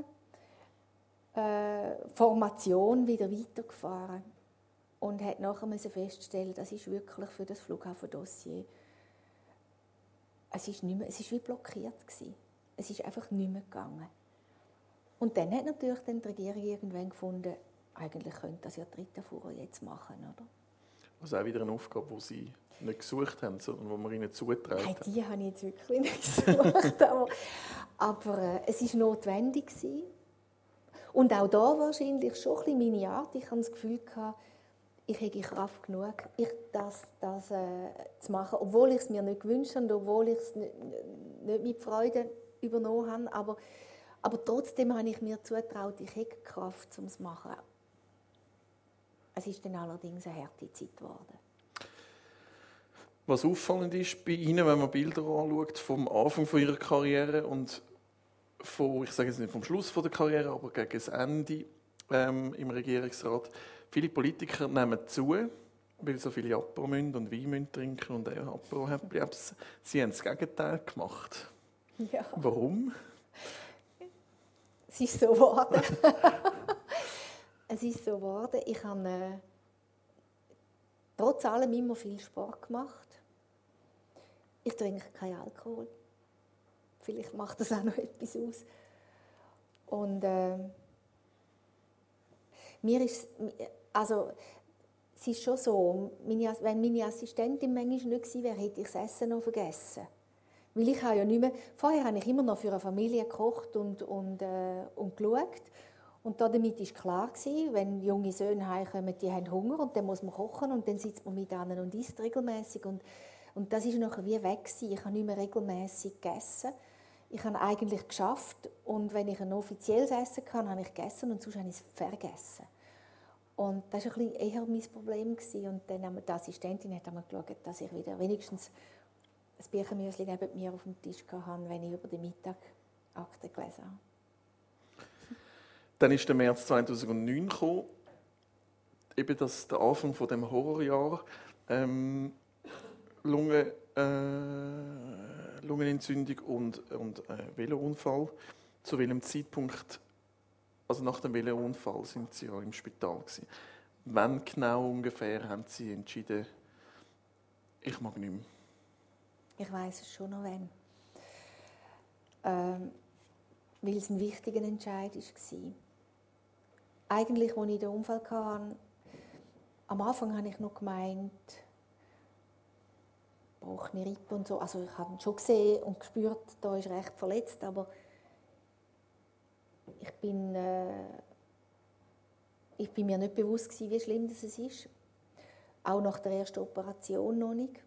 äh, Formation wieder weitergefahren. Und hat nachher feststellen, das ist wirklich für das Flughafendossier. Es ist nicht mehr, es ist wie blockiert gewesen. Es ist einfach nicht mehr gegangen. Und dann hat natürlich dann die Regierung irgendwann gefunden, eigentlich könnte das ja die Rita jetzt machen, oder? Also auch wieder eine Aufgabe, die Sie nicht gesucht haben, sondern die man Ihnen zugetragen Nein, hat. die habe ich jetzt wirklich nicht gesucht. aber aber äh, es war notwendig gewesen. Und auch da wahrscheinlich schon ein bisschen meine Art. Ich hatte das Gefühl, ich hätte Kraft genug, ich das, das äh, zu machen, obwohl ich es mir nicht gewünscht habe, obwohl ich es nicht, nicht mit Freude übernommen habe. Aber, aber trotzdem habe ich mir zugetraut, ich hätte Kraft, um es zu machen. Es ist dann allerdings eine harte Zeit geworden. Was auffallend ist bei Ihnen, wenn man Bilder anschaut vom Anfang von Ihrer Karriere und von, ich sage jetzt nicht vom Schluss von der Karriere, aber gegen das Ende ähm, im Regierungsrat, viele Politiker nehmen zu, weil so viele Apero müssen und Wein müssen trinken und auch Apero haben. Sie haben das Gegenteil gemacht. Ja. Warum? Es ist so geworden. es ist so geworden. Ich habe äh, trotz allem immer viel Sport gemacht. Ich trinke keinen Alkohol. Vielleicht macht das auch noch etwas aus. Und äh, mir ist, also, es ist schon so, meine, wenn meine Assistentin manchmal nicht gewesen wäre, hätte ich das Essen noch vergessen. Weil ich habe ja nicht mehr, vorher habe ich immer noch für eine Familie gekocht und, und, äh, und geschaut. Und damit war klar gewesen, wenn junge Söhne heimkommen, die haben Hunger und dann muss man kochen und dann sitzt man mit ihnen und isst regelmäßig. Und, und das ist nachher wie weg gewesen. Ich habe nicht mehr regelmäßig gegessen. Ich habe eigentlich geschafft und wenn ich ein offizielles Essen hatte, habe ich gegessen und sonst habe ich es vergessen. Und das war ein bisschen eher mein Problem gewesen. Und dann haben wir die Assistentin hat einmal geschaut, dass ich wieder wenigstens ein Birchenmüsli neben mir auf dem Tisch hatte, wenn ich über den Mittag Akten gelesen habe. Dann ist der März zweitausendneun gekommen. eben das, der Anfang von dem Horrorjahr, ähm, Lunge, äh, Lungenentzündung und, und äh, Velounfall. Zu welchem Zeitpunkt, also nach dem Velounfall, sind Sie ja im Spital gewesen? Wann genau ungefähr haben Sie entschieden, ich mag nicht mehr? Ich weiss es schon noch wann. Ähm, weil es ein wichtiger Entscheid war. Eigentlich, als ich den Unfall hatte, am Anfang habe ich noch gemeint, brauche ich Rippe und so. Also ich habe ihn schon gesehen und gespürt, da ist recht verletzt, aber ich bin, äh, ich bin mir nicht bewusst gewesen, wie schlimm das ist. Auch nach der ersten Operation noch nicht.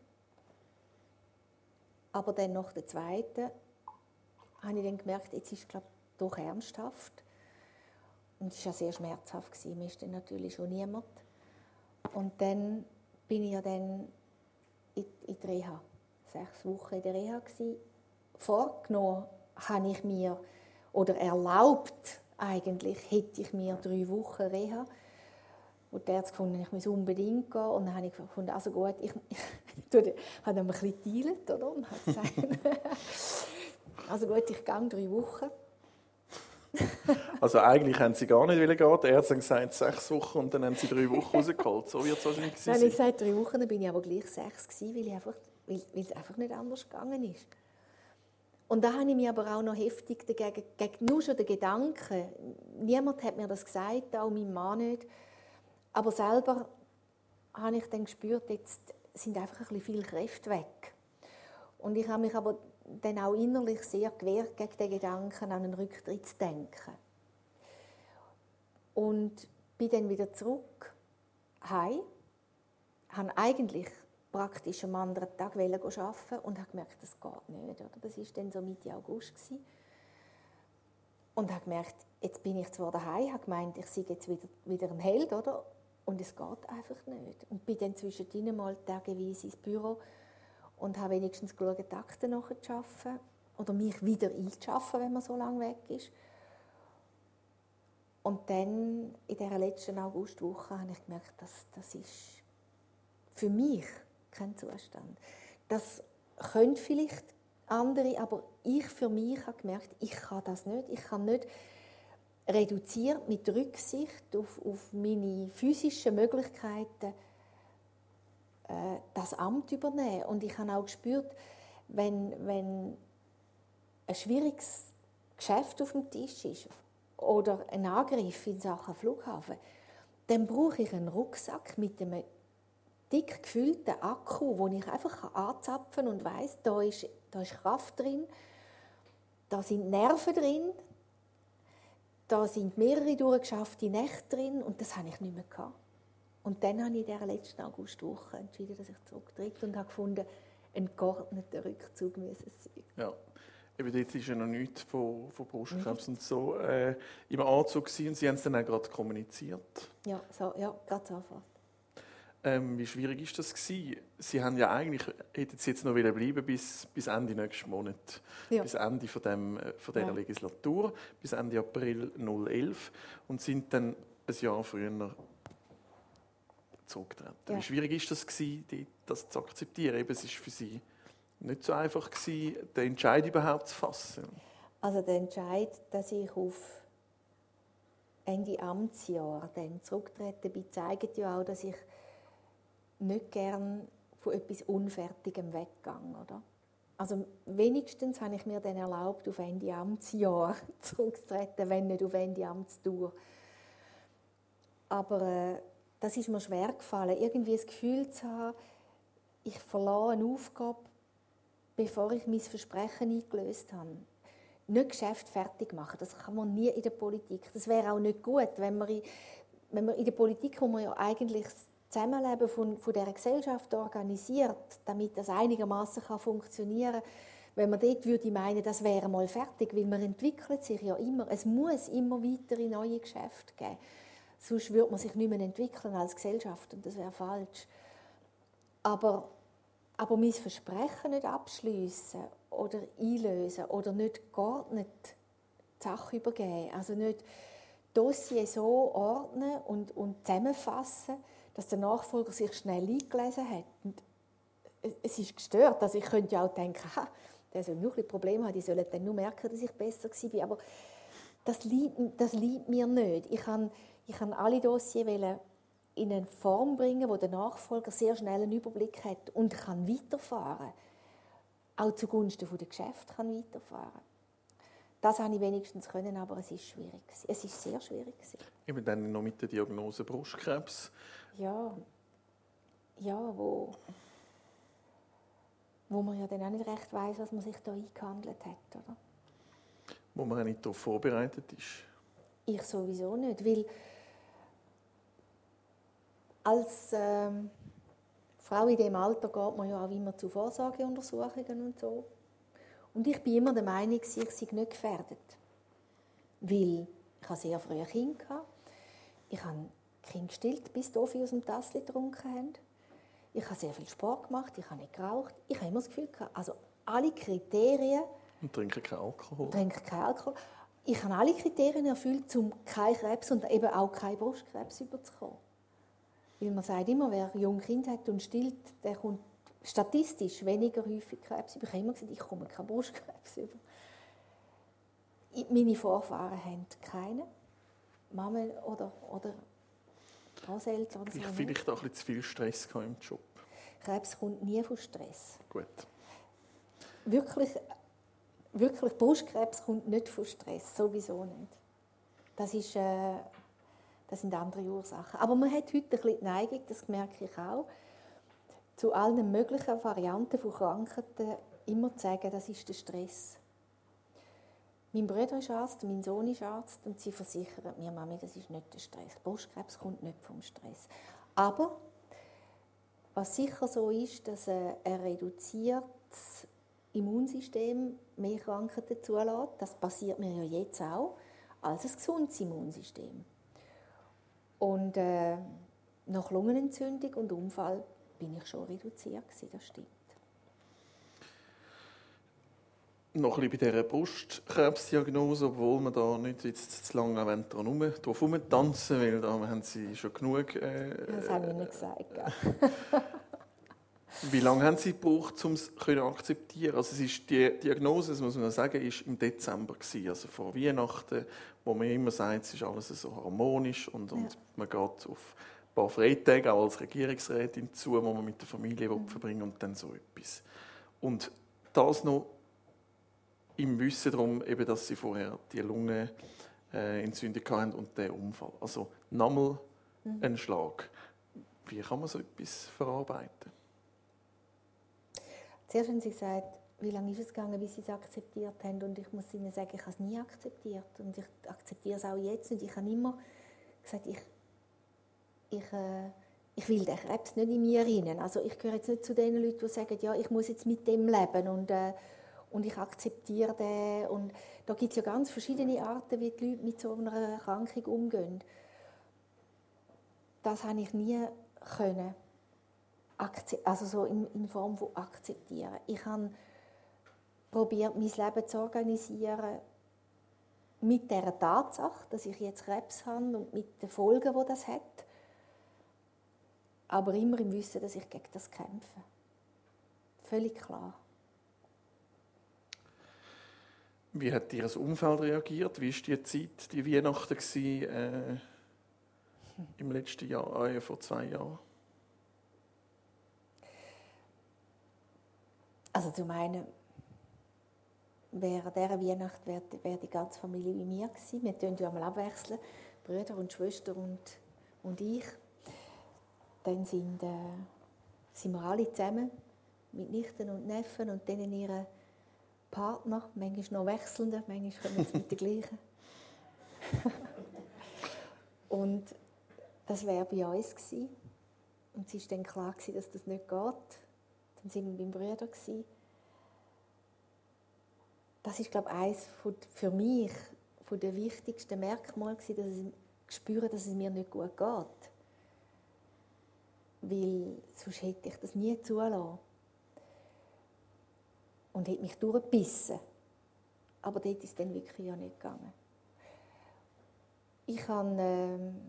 Aber dann nach der zweiten habe ich dann gemerkt, jetzt ist es, glaube ich, doch ernsthaft. Und es war ja sehr schmerzhaft. Mir ist dann natürlich schon niemand. Und dann bin ich ja dann in, in die Reha. Sechs Wochen in der Reha gewesen. Vorgenommen habe ich mir, oder erlaubt eigentlich, hätte ich mir drei Wochen Reha. Und der hat gefunden, ich muss unbedingt gehen. Und dann habe ich gefunden, also gut, ich, ich habe dann ein bisschen geteilt, oder? Und habe gesagt, also gut, ich gehe drei Wochen. Also eigentlich haben Sie gar nicht gehen. Der Arzt hat gesagt, sechs Wochen und dann haben Sie drei Wochen rausgeholt. So wird es wahrscheinlich sein. Nein, ich gesagt drei Wochen, dann bin ich aber gleich sechs gewesen, weil, ich einfach, weil, weil es einfach nicht anders gegangen ist. Und da habe ich mich aber auch noch heftig dagegen, gegen nur schon den Gedanken, niemand hat mir das gesagt, auch mein Mann nicht, aber selber habe ich dann gespürt, jetzt sind einfach ein bisschen viele Kräfte weg. Und ich habe mich aber dann auch innerlich sehr gewehrt gegen den Gedanken, an einen Rücktritt zu denken. Und bin dann wieder zurück heim, habe eigentlich praktisch am anderen Tag arbeiten und habe gemerkt, das geht nicht. Oder? Das war dann so Mitte August. Und habe gemerkt, jetzt bin ich zwar daheim, habe gemeint, ich sei jetzt wieder, wieder ein Held, oder? Und es geht einfach nicht. Und bin dann zwischendrin mal tageweise ins Büro und habe wenigstens geschaut, die Akten nachzuschaffen oder mich wieder einzuschaffen, wenn man so lange weg ist. Und dann, in dieser letzten Augustwoche, habe ich gemerkt, dass das ist für mich kein Zustand. Das können vielleicht andere, aber ich für mich habe gemerkt, ich kann das nicht. Ich kann nicht reduziert mit Rücksicht auf, auf meine physischen Möglichkeiten äh, das Amt übernehmen. Und ich habe auch gespürt, wenn, wenn ein schwieriges Geschäft auf dem Tisch ist oder ein Angriff in Sachen Flughafen, dann brauche ich einen Rucksack mit einem dick gefüllten Akku, wo ich einfach anzapfen kann und weiss, da ist, da ist Kraft drin, da sind Nerven drin, da sind mehrere durchgeschaffte Nächte drin und das habe ich nicht mehr gehabt. Und dann habe ich in dieser letzten Augustwoche entschieden, dass ich zurücktrete und habe gefunden, ein geordneter Rückzug müsse es sein. Ja. Eben dort ist ja noch nichts von, von Brustkrebs und so äh, im Anzug gewesen, und Sie haben es dann auch gerade kommuniziert. Ja, so, ja, gerade sofort. Ähm, wie schwierig ist das gewesen? Sie haben ja eigentlich, hätten Sie jetzt noch bleiben bis, bis Ende nächsten Monat, ja. bis Ende von, dem, von dieser ja. Legislatur, bis Ende April zweitausendelf und sind dann ein Jahr früher zurückgetreten. Ja. Wie schwierig ist das gewesen, das zu akzeptieren? Eben, es ist für Sie nicht so einfach gewesen, den Entscheid überhaupt zu fassen. Also der Entscheid, dass ich auf Ende Amtsjahr dann zurückgetreten bin, zeigt ja auch, dass ich nicht gern von etwas Unfertigem weggehe, oder? Also wenigstens habe ich mir dann erlaubt, auf Ende Amtsjahr zurückzutreten, wenn nicht auf Ende Amtsdauer. Aber äh, das ist mir schwer gefallen, irgendwie das Gefühl zu haben, ich verlasse eine Aufgabe, bevor ich mein Versprechen eingelöst habe. Nicht Geschäft fertig machen, das kann man nie in der Politik. Das wäre auch nicht gut, wenn man in, wenn man in der Politik, wo man ja eigentlich das Zusammenleben von, von dieser Gesellschaft organisiert, damit das einigermaßen funktionieren kann, wenn man dort würde meinen, das wäre mal fertig, weil man entwickelt sich ja immer. Es muss immer weitere neue Geschäfte geben. Sonst würde man sich nicht mehr entwickeln als Gesellschaft und das wäre falsch. Aber, aber mein Versprechen nicht abschliessen oder einlösen oder nicht geordnet die Sache übergeben, also nicht Dossier so ordnen und, und zusammenfassen, dass der Nachfolger sich schnell eingelesen hat. Und es ist gestört. Also ich könnte ja auch denken, ha, der soll nur ein Problem haben, die sollen dann nur merken, dass ich besser war. Aber das liegt, das liegt mir nicht. Ich kann, ich kann alle Dossiers in eine Form bringen, wo der Nachfolger sehr schnell einen Überblick hat und kann weiterfahren. Auch zugunsten der Geschäfte kann weiterfahren. Das konnte ich wenigstens können, aber es ist schwierig. Es ist sehr schwierig. Eben dann noch mit der Diagnose Brustkrebs. Ja, ja, wo, wo man ja dann auch nicht recht weiss, was man sich da eingehandelt hat, oder? Wo man auch nicht darauf vorbereitet ist. Ich sowieso nicht, weil als ähm, Frau in diesem Alter geht man ja auch immer zu Vorsorgeuntersuchungen und so. Und ich war immer der Meinung, ich sei nicht gefährdet. Weil ich hatte sehr früh Kinder. Ich habe Kinder gestillt, bis die aus dem Tassel getrunken haben. Ich habe sehr viel Sport gemacht, ich habe nicht geraucht. Ich habe immer das Gefühl gehabt, also alle Kriterien... Und trinken keinen Alkohol. Trinken keinen Alkohol. Ich habe alle Kriterien erfüllt, um keinen Krebs und eben auch keinen Brustkrebs überzukommen. Weil man sagt immer, wer junge Kinder hat und stillt, der kommt statistisch weniger häufig Krebs über. Ich habe immer gesagt, ich komme keinen Brustkrebs über. Meine Vorfahren haben keine. Mama oder, oder Großeltern oder so. Ich habe vielleicht auch ein bisschen zu viel Stress im Job. Krebs kommt nie von Stress. Gut. Wirklich, wirklich Brustkrebs kommt nicht von Stress, sowieso nicht. Das, ist, äh, das sind andere Ursachen. Aber man hat heute ein bisschen die Neigung, das merke ich auch, zu allen möglichen Varianten von Krankheiten immer zu sagen, das ist der Stress. Mein Bruder ist Arzt, mein Sohn ist Arzt und sie versichern mir, Mami, das ist nicht der Stress. Brustkrebs kommt nicht vom Stress. Aber was sicher so ist, dass ein reduziertes Immunsystem mehr Krankheiten zulässt, das passiert mir ja jetzt auch, als ein gesundes Immunsystem. Und äh, nach Lungenentzündung und Unfall bin ich schon reduziert gewesen, das stimmt. Noch ein bisschen bei dieser Brustkrebsdiagnose, obwohl wir da nicht jetzt zu lange daran herumtanzen, weil da haben Sie schon genug... Äh, das habe ich nicht gesagt. Ja. Wie lange haben Sie gebraucht, um es zu akzeptieren? Also es ist die Diagnose, das muss man sagen, ist im Dezember gewesen, also vor Weihnachten, wo man immer sagt, es ist alles so harmonisch und, und ja. Man geht auf ein paar Freitage, auch als Regierungsrätin zu, wo man mit der Familie mhm. verbringen und dann so etwas. Und das noch im Wissen darum, eben, dass Sie vorher die Lungenentzündung hatten und den Unfall. Also nochmal mhm. ein Schlag. Wie kann man so etwas verarbeiten? Zuerst haben Sie gesagt, wie lange ist es gegangen, bis Sie es akzeptiert haben. Und ich muss Ihnen sagen, ich habe es nie akzeptiert. Und ich akzeptiere es auch jetzt. Und ich habe immer gesagt, ich, ich, äh, ich will den Krebs nicht in mir rein. Also ich gehöre jetzt nicht zu den Leuten, die sagen, ja, ich muss jetzt mit dem leben und, äh, und ich akzeptiere den. Und da gibt es ja ganz verschiedene Arten, wie die Leute mit so einer Erkrankung umgehen. Das habe ich nie können. Also so in, in Form von akzeptieren. Ich habe probiert, mein Leben zu organisieren mit der Tatsache, dass ich jetzt Krebs habe und mit den Folgen, die das hat. Aber immer im Wissen, dass ich gegen das kämpfe. Völlig klar. Wie hat Ihr Umfeld reagiert? Wie war die Zeit, die Weihnachten äh, im letzten Jahr, äh, vor zwei Jahren? Also zum einen, während dieser Weihnacht wäre wär die ganze Familie bei mir gewesen. Wir tun ja einmal abwechseln, Brüder und Schwester und, und ich. Dann sind, äh, sind wir alle zusammen mit Nichten und Neffen und denen ihre Partner, manchmal noch wechselnde, manchmal kommen sie mit den gleichen. Und das wäre bei uns gewesen. Und es war dann klar, dass das nicht geht. Dann waren wir beim Bruder. Das ist, glaube ich, eines für mich von der wichtigsten Merkmale, dass ich spüre, dass es mir nicht gut geht. Weil sonst hätte ich das nie zulassen. Und hätte mich durchgebissen. Aber dort ist es dann wirklich ja nicht gegangen. ich habe ähm,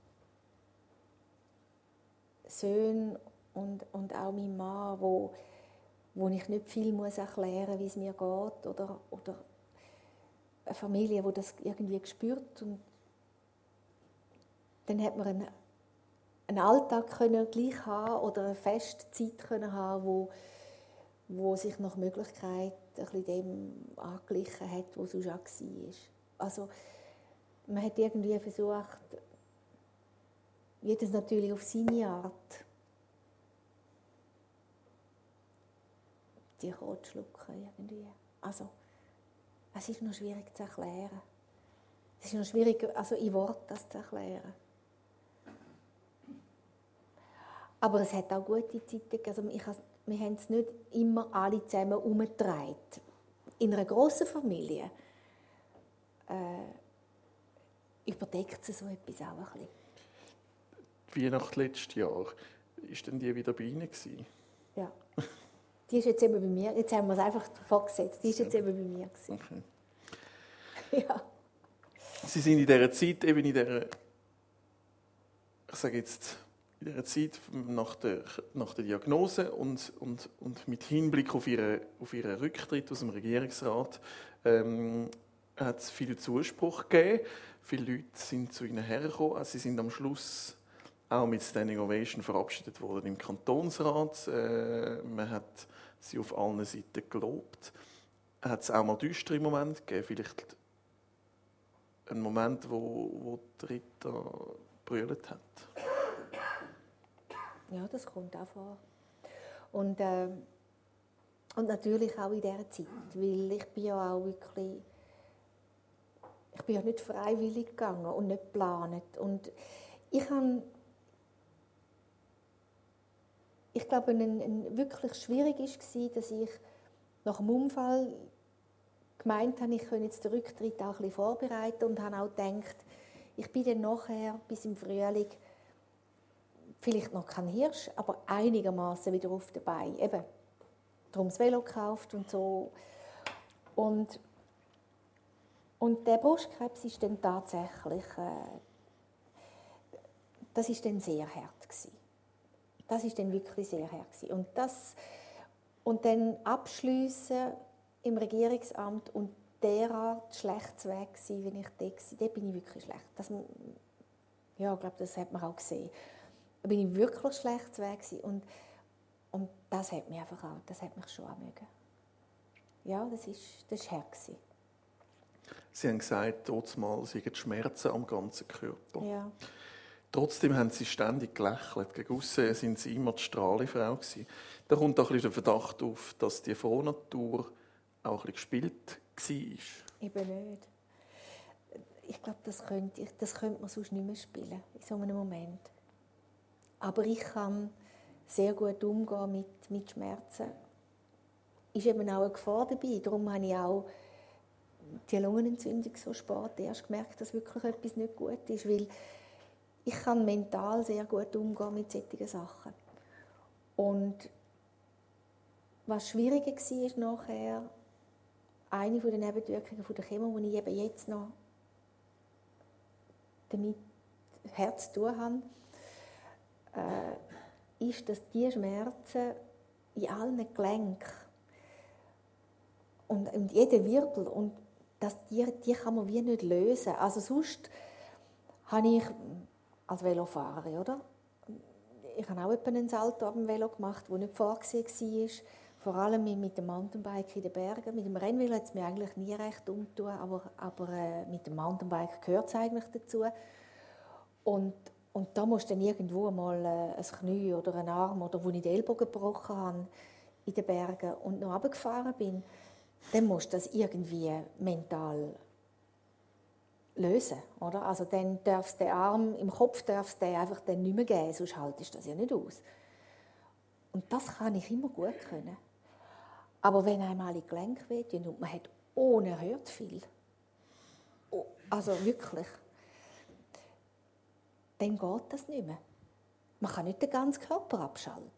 Söhne und, und auch meinen Mann, wo, wo ich nicht viel muss erklären muss, wie es mir geht. Oder, oder eine Familie, die das irgendwie spürt. Und dann hat man einen, einen Alltag können gleich haben oder eine feste Zeit können haben, wo, wo sich nach Möglichkeit ein bisschen dem angeglichen hat, was sonst auch war. Also, man hat irgendwie versucht, jedes natürlich auf seine Art, die Krone zu schlucken irgendwie. Also, es ist noch schwierig zu erklären. Es ist noch schwierig, also in Worten das zu erklären. Aber es hat auch gute Zeiten gegeben. Also ich, wir haben es nicht immer alle zusammen herumgetragen. In einer grossen Familie äh, überdeckt es so etwas auch ein bisschen. Weihnacht letztes Jahr, war denn die wieder bei Ihnen? Ja. Die ist jetzt eben bei mir. Jetzt haben wir es einfach vorgesetzt. Die ist jetzt eben bei mir. Okay. Ja. Sie sind in dieser Zeit, eben in dieser, ich sage jetzt, in dieser Zeit nach der, nach der Diagnose und, und, und mit Hinblick auf Ihren, auf Ihren Rücktritt aus dem Regierungsrat ähm, hat es viel Zuspruch gegeben. Viele Leute sind zu Ihnen hergekommen. Sie sind am Schluss auch mit Standing Ovation verabschiedet worden im Kantonsrat. Äh, man hat Sie auf allen Seiten gelobt. Hat es auch mal düstere Momente gegeben? Vielleicht ein Moment, wo, wo die Rita brüllt hat? Ja, das kommt auch vor. Und, äh, und natürlich auch in dieser Zeit, weil ich bin ja auch wirklich, ich bin ja nicht freiwillig gegangen und nicht geplant. Und ich habe, ich glaube, ein, ein wirklich schwierig war, dass ich nach dem Unfall gemeint habe, ich könnte jetzt den Rücktritt auch ein bisschen vorbereiten und habe auch gedacht, ich bin dann nachher bis im Frühling vielleicht noch kein Hirsch, aber einigermaßen wieder auf der Beine. Eben, darum das Velo gekauft und so. Und, und der Brustkrebs ist dann tatsächlich, äh, das ist dann sehr hart gewesen. Das ist dann wirklich sehr hart gewesen. Und das und dann abschliessen im Regierungsamt und derart schlecht zu Weg sein, wie ich da war, da bin ich wirklich schlecht. Das, ja, ich glaube, das hat man auch gesehen. Da bin ich wirklich schlecht zu Weg und, und das hat mich einfach auch, das hat mich schon anmögen. Ja, das ist, das war hart gewesen. Sie haben gesagt, trotz mal seien die Schmerzen am ganzen Körper. Ja. Trotzdem haben Sie ständig gelächelt. Gegen aussen sind Sie immer die Strahlefrau gewesen. Da kommt auch ein bisschen der Verdacht auf, dass die Frohnatur auch ein bisschen gespielt war. Eben nicht. Ich glaube, das könnte, das könnte man sonst nicht mehr spielen, in so einem Moment. Aber ich kann sehr gut umgehen mit, mit Schmerzen. Ist eben auch eine Gefahr dabei. Darum habe ich auch die Lungenentzündung so spät erst gemerkt, dass wirklich etwas nicht gut ist. Weil ich kann mental sehr gut umgehen mit solchen Sachen. Und was schwieriger war ist nachher, eine der Nebenwirkungen der Chemo, die ich eben jetzt noch damit Herz zu tun habe, äh, ist, dass diese Schmerzen in allen Gelenken und in jedem Wirbel, und dass die, die kann man wie nicht lösen. Also sonst habe ich als Velofahrer, oder? Ich habe auch etwa einen Salto auf dem Velo gemacht, der nicht vorgesehen war. Vor allem mit dem Mountainbike in den Bergen. Mit dem Rennvelo hat es mir eigentlich nie recht umgetan, aber, aber äh, mit dem Mountainbike gehört es eigentlich dazu. Und, und da musst du dann irgendwo mal äh, ein Knie oder einen Arm oder wo ich den Ellbogen gebrochen habe in den Bergen und noch runtergefahren bin, dann musst du das irgendwie mental lösen, oder? Also dann darfst der Arm, im Kopf darfst du den einfach dann nicht mehr geben, sonst haltest du das ja nicht aus. Und das kann ich immer gut können. Aber wenn einem alle Gelenke wehtun und man hat unerhört viel, also wirklich, dann geht das nicht mehr. Man kann nicht den ganzen Körper abschalten.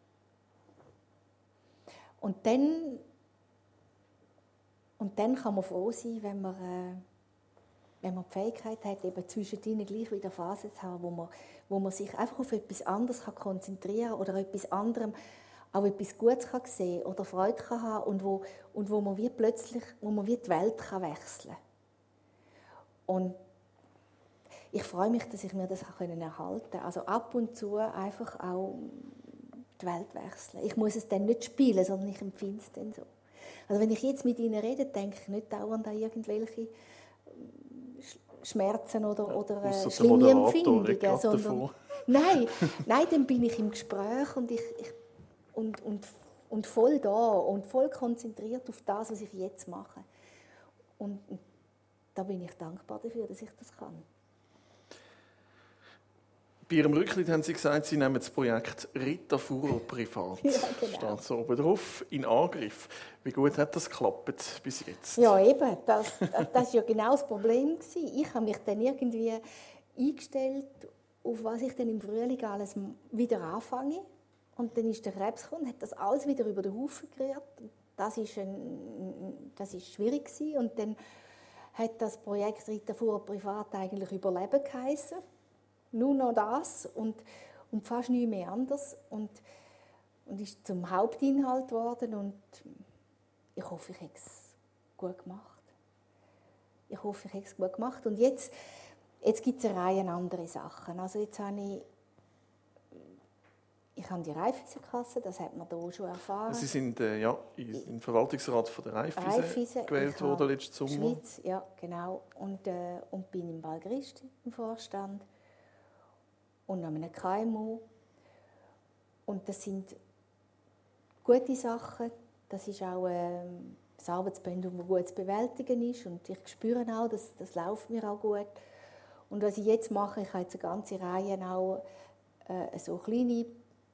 Und dann, und dann kann man froh sein, wenn man, äh, wenn man die Fähigkeit hat, eben zwischendrin gleich wieder Phasen zu haben, wo man, wo man sich einfach auf etwas anderes konzentrieren kann oder etwas anderem auch etwas Gutes kann sehen oder Freude kann haben und wo, und wo man wie plötzlich wo man wie die Welt kann wechseln kann. Und ich freue mich, dass ich mir das auch erhalten konnte. Also ab und zu einfach auch die Welt wechseln. Ich muss es dann nicht spielen, sondern ich empfinde es dann so. Also wenn ich jetzt mit Ihnen rede, denke ich nicht dauernd an irgendwelche Schmerzen oder, ja, oder äh, schlimme Empfindungen. Sondern, nein, nein, dann bin ich im Gespräch und, ich, ich, und, und, und voll da und voll konzentriert auf das, was ich jetzt mache. Und, und da bin ich dankbar dafür, dass ich das kann. Bei Ihrem Rücktritt haben Sie gesagt, Sie nehmen das Projekt Rita Furrer privat, ja, genau. steht so oben drauf, in Angriff. Wie gut hat das geklappt bis jetzt? Ja, eben. Das, das war ja genau das Problem. Ich habe mich dann irgendwie eingestellt, auf was ich dann im Frühling alles wieder anfange. Und dann ist der Krebs gekommen, hat das alles wieder über den Haufen gerührt. Das war ein, das ist schwierig gewesen. Und dann hat das Projekt Rita Furrer privat eigentlich Überleben geheissen. Nur noch das und, und fast nichts mehr anders. Und, und ist zum Hauptinhalt geworden. Und ich hoffe, ich habe es gut gemacht. Ich hoffe, ich habe es gut gemacht. Und jetzt, jetzt gibt es eine Reihe andere Sachen. Also jetzt habe ich, ich habe die Raiffeisenkasse, das hat man hier schon erfahren. Sie sind äh, ja, im Verwaltungsrat von der Raiffeisen, Raiffeisen gewählt worden letzten Sommer. Schweiz, ja, genau. Und, äh, und bin im Balgrist im Vorstand. Und an einem K M U. Und das sind gute Sachen. Das ist auch äh, das Arbeitspensum, das gut zu bewältigen ist. Und ich spüre auch, dass das läuft mir auch gut. Und was ich jetzt mache, ich habe jetzt eine ganze Reihe auch äh, so kleine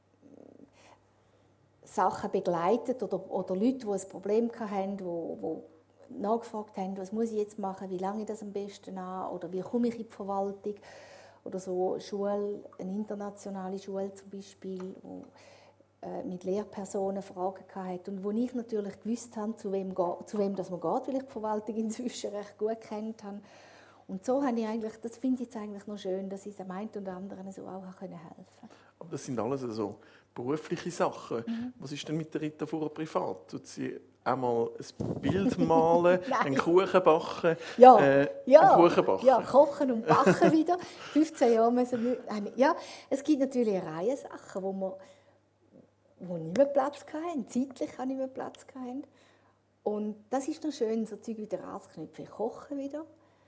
Sachen begleitet oder, oder Leute, die ein Problem hatten, die, die nachgefragt haben, was muss ich jetzt machen, wie lange ich das am besten an oder wie komme ich in die Verwaltung. Oder so Schule, eine internationale Schule zum Beispiel, wo äh, mit Lehrpersonen Fragen hatte und wo ich natürlich gewusst habe, zu wem, zu wem das man geht, weil ich die Verwaltung inzwischen recht gut kennt habe. Und so habe ich eigentlich, das finde ich jetzt eigentlich noch schön, dass ich dem einen und anderen so auch helfen konnte. Aber das sind alles so berufliche Sachen. Mhm. Was ist denn mit der Rita Furrer privat? Tut sie einmal ein Bild malen, einen Kuchen backen? Ja, äh, ja, einen Kuchen backen. Ja, kochen und backen wieder. fünfzehn Jahre müssen wir... Ja, es gibt natürlich eine Reihe Sachen, wo wir wo nicht mehr Platz hatten, zeitlich auch nicht mehr Platz hatten. Und das ist noch schön, so Zeug wieder anzuknüpfen. Ich koche wieder.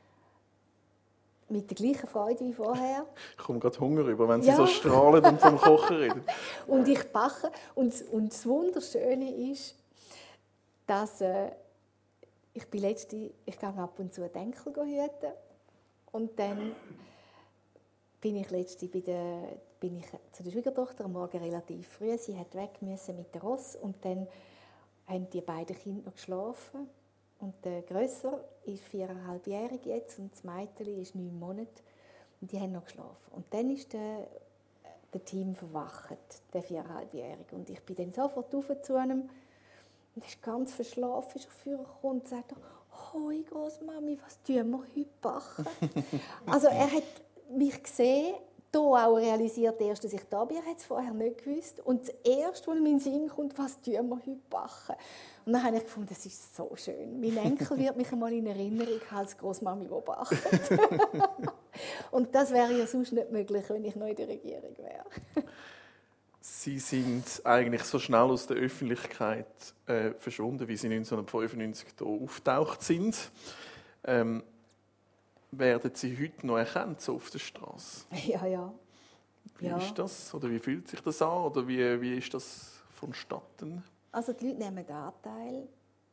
Mit der gleichen Freude wie vorher. Ich komme gerade Hunger über, wenn Sie ja. so strahlen und vom Kochen reden. Und ich backe. Und, und das Wunderschöne ist, dass äh, ich bin letzte, ich gehe ab und zu Denkel hüten. Und dann bin ich letzte bei der, bin ich zu der Schwiegertochter am Morgen relativ früh. Sie hat weg müssen mit der Ross und dann haben die beiden Kinder noch geschlafen. Und der Grösser ist viereinhalbjährig jetzt und das Mädchen ist neun Monate. Und die haben noch geschlafen. Und dann ist der, der Team verwacht, der viereinhalbjährige. Und ich bin dann sofort rauf zu einem. Und er ist ganz verschlafen, ist auf gekommen und sagt: «Hoi, Großmami, was tun wir heute backen?» Also er hat mich gesehen, hier auch realisiert, erst, dass ich da bin. Er hat es vorher nicht gewusst. Und das Erste, was in meinen Sinn kommt, was tun wir heute backen? Und dann habe ich gefunden, das ist so schön. Mein Enkel wird mich einmal in Erinnerung haben als Großmami, die backt. Und das wäre ja sonst nicht möglich, wenn ich noch in der Regierung wäre. Sie sind eigentlich so schnell aus der Öffentlichkeit äh, verschwunden, wie Sie neunzehnhundertfünfundneunzig hier auftaucht sind. Ähm, werden Sie heute noch erkannt, so auf der Straße? Ja, ja. Wie ja. ist das? Oder wie fühlt sich das an? Oder wie, wie ist das vonstatten? Also die Leute nehmen Anteil.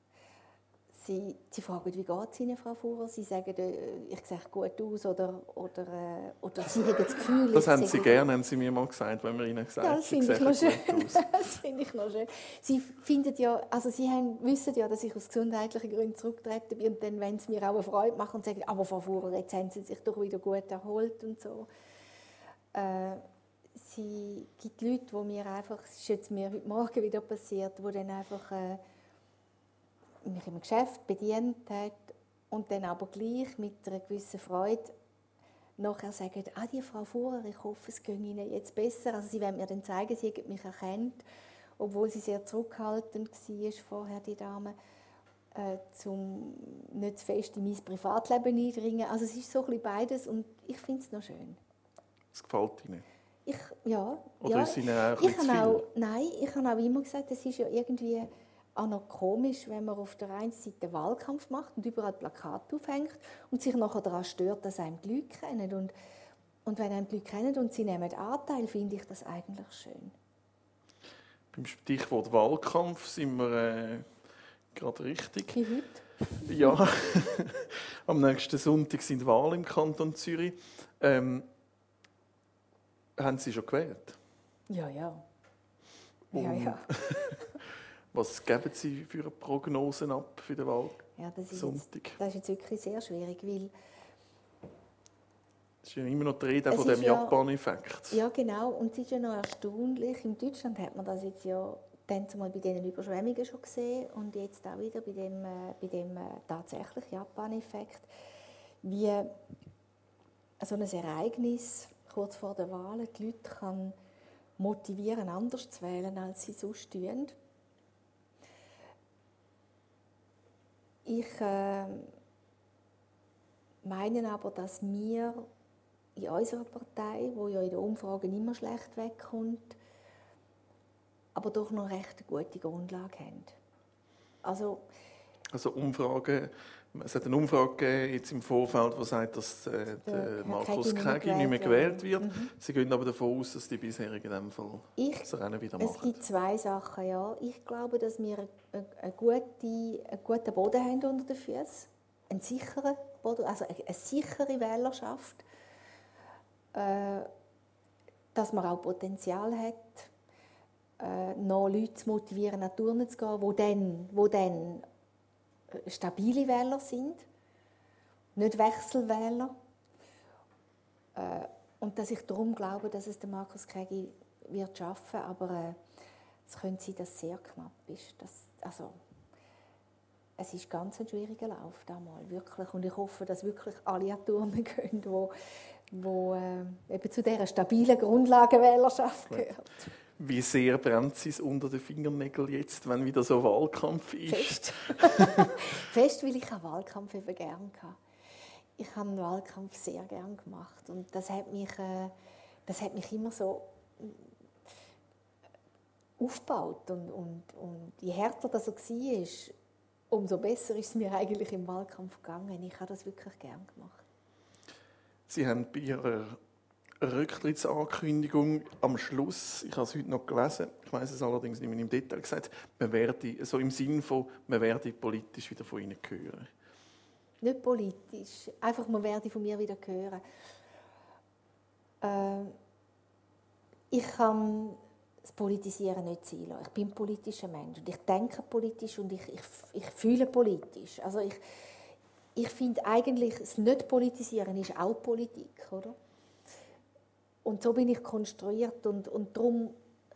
Sie, sie fragen, wie geht es Ihnen, Frau Furrer? Sie sagen, ich sehe gut aus oder, oder, oder Sie haben das Gefühl... Das haben Sie gerne, haben Sie mir mal gesagt, wenn wir Ihnen gesagt haben, ja, das finde ich noch schön. Das finde ich noch schön. Sie, finden ja, also Sie haben, wissen ja, dass ich aus gesundheitlichen Gründen zurückgetreten bin und dann, wenn Sie mir auch eine Freude machen und sagen, aber Frau Furrer, jetzt haben Sie sich doch wieder gut erholt und so. Äh, Sie gibt Leute, die mir einfach, es ist jetzt mir heute Morgen wieder passiert, die dann einfach äh, mich im Geschäft bedient hat und dann aber gleich mit einer gewissen Freude nachher sagen, ah, die Frau Fuhrer, ich hoffe, es geht Ihnen jetzt besser. Also sie wollen mir dann zeigen, sie haben mich erkannt, obwohl sie sehr zurückhaltend war vorher, die Dame, äh, zum nicht zu fest in mein Privatleben eindringen. Also es ist so ein bisschen beides und ich finde es noch schön. Es gefällt Ihnen? Ich, ja. Oder ja. ist Ihnen auch ein ich bisschen zu viel? auch, Nein, ich habe auch immer gesagt, es ist ja irgendwie auch noch komisch, wenn man auf der einen Seite einen Wahlkampf macht und überall Plakate aufhängt und sich nachher daran stört, dass einem die Leute kennen. Und, und wenn einem die Leute kennen und sie nehmen Anteil, finde ich das eigentlich schön. Beim Stichwort Wahlkampf sind wir äh, gerade richtig. Wie heute? Ja, am nächsten Sonntag sind Wahlen im Kanton Zürich. Ähm, haben Sie schon gewählt? Ja, ja. Und ja, ja. was geben Sie für eine Prognosen ab für den Wahlsonntag? Ja, das ist, jetzt, das ist jetzt wirklich sehr schwierig, weil es ist ja immer noch die Rede von Es dem ist ja- Japan-Effekt. ja, genau. Und es ist ja noch erstaunlich. In Deutschland hat man das jetzt ja dann zumal bei diesen Überschwemmungen schon gesehen und jetzt auch wieder bei dem, äh, bei dem äh, tatsächlich Japan-Effekt, wie so ein Ereignis kurz vor der Wahl die Leute kann motivieren, anders zu wählen, als sie sonst tun. Ich äh, meine aber, dass wir in unserer Partei, die ja in den Umfragen immer schlecht wegkommt, aber doch noch recht eine gute Grundlage haben. Also, Also Umfragen, es hat eine Umfrage gegeben, jetzt im Vorfeld, die sagt, dass äh, der Herr Markus Kegi nicht Kegi nicht mehr gewählt gewählt wird. Mhm. Sie gehen aber davon aus, dass die bisherigen in diesem Fall ich, das Rennen wieder es machen. gibt zwei Sachen. Ja. Ich glaube, dass wir eine, eine gute, einen guten Boden haben unter den Füßen. Einen sicheren Boden, also eine, eine sichere Wählerschaft. Äh, dass man auch Potenzial hat, äh, noch Leute zu motivieren, nach Turnen zu gehen, die dann, wo dann stabile Wähler sind, nicht Wechselwähler. Äh, und dass ich darum glaube, dass es der Markus Kegi wird schaffen, aber äh, es könnte sein, dass es sehr knapp ist. Das, also, es ist ganz ein schwieriger Lauf damals, wirklich. Und ich hoffe, dass wirklich alle an die Turnen gehen, wo, wo äh, eben zu dieser stabilen Grundlagenwählerschaft gehört. Wie sehr brennt es unter den Fingernägeln jetzt, wenn wieder so Wahlkampf ist? Fest. Fest, weil ich einen Wahlkampf eben gerne hatte. Ich habe einen Wahlkampf sehr gerne gemacht und das hat mich, äh, das hat mich immer so aufgebaut und, und, und je härter das so war, umso besser ist es mir eigentlich im Wahlkampf gegangen. Ich habe das wirklich gerne gemacht. Sie haben bei Ihrer Rücktrittsankündigung am Schluss, ich habe es heute noch gelesen, ich weiß es allerdings nicht mehr im Detail gesagt, man werde, so im Sinne von, man werde politisch wieder von Ihnen hören. Nicht politisch, einfach man werde von mir wieder hören. Äh, ich kann das Politisieren nicht sein lassen. Ich bin ein politischer Mensch und ich denke politisch und ich, ich, ich fühle politisch. Also ich, ich finde eigentlich, das Nicht-Politisieren ist auch Politik, oder? Und so bin ich konstruiert und, und darum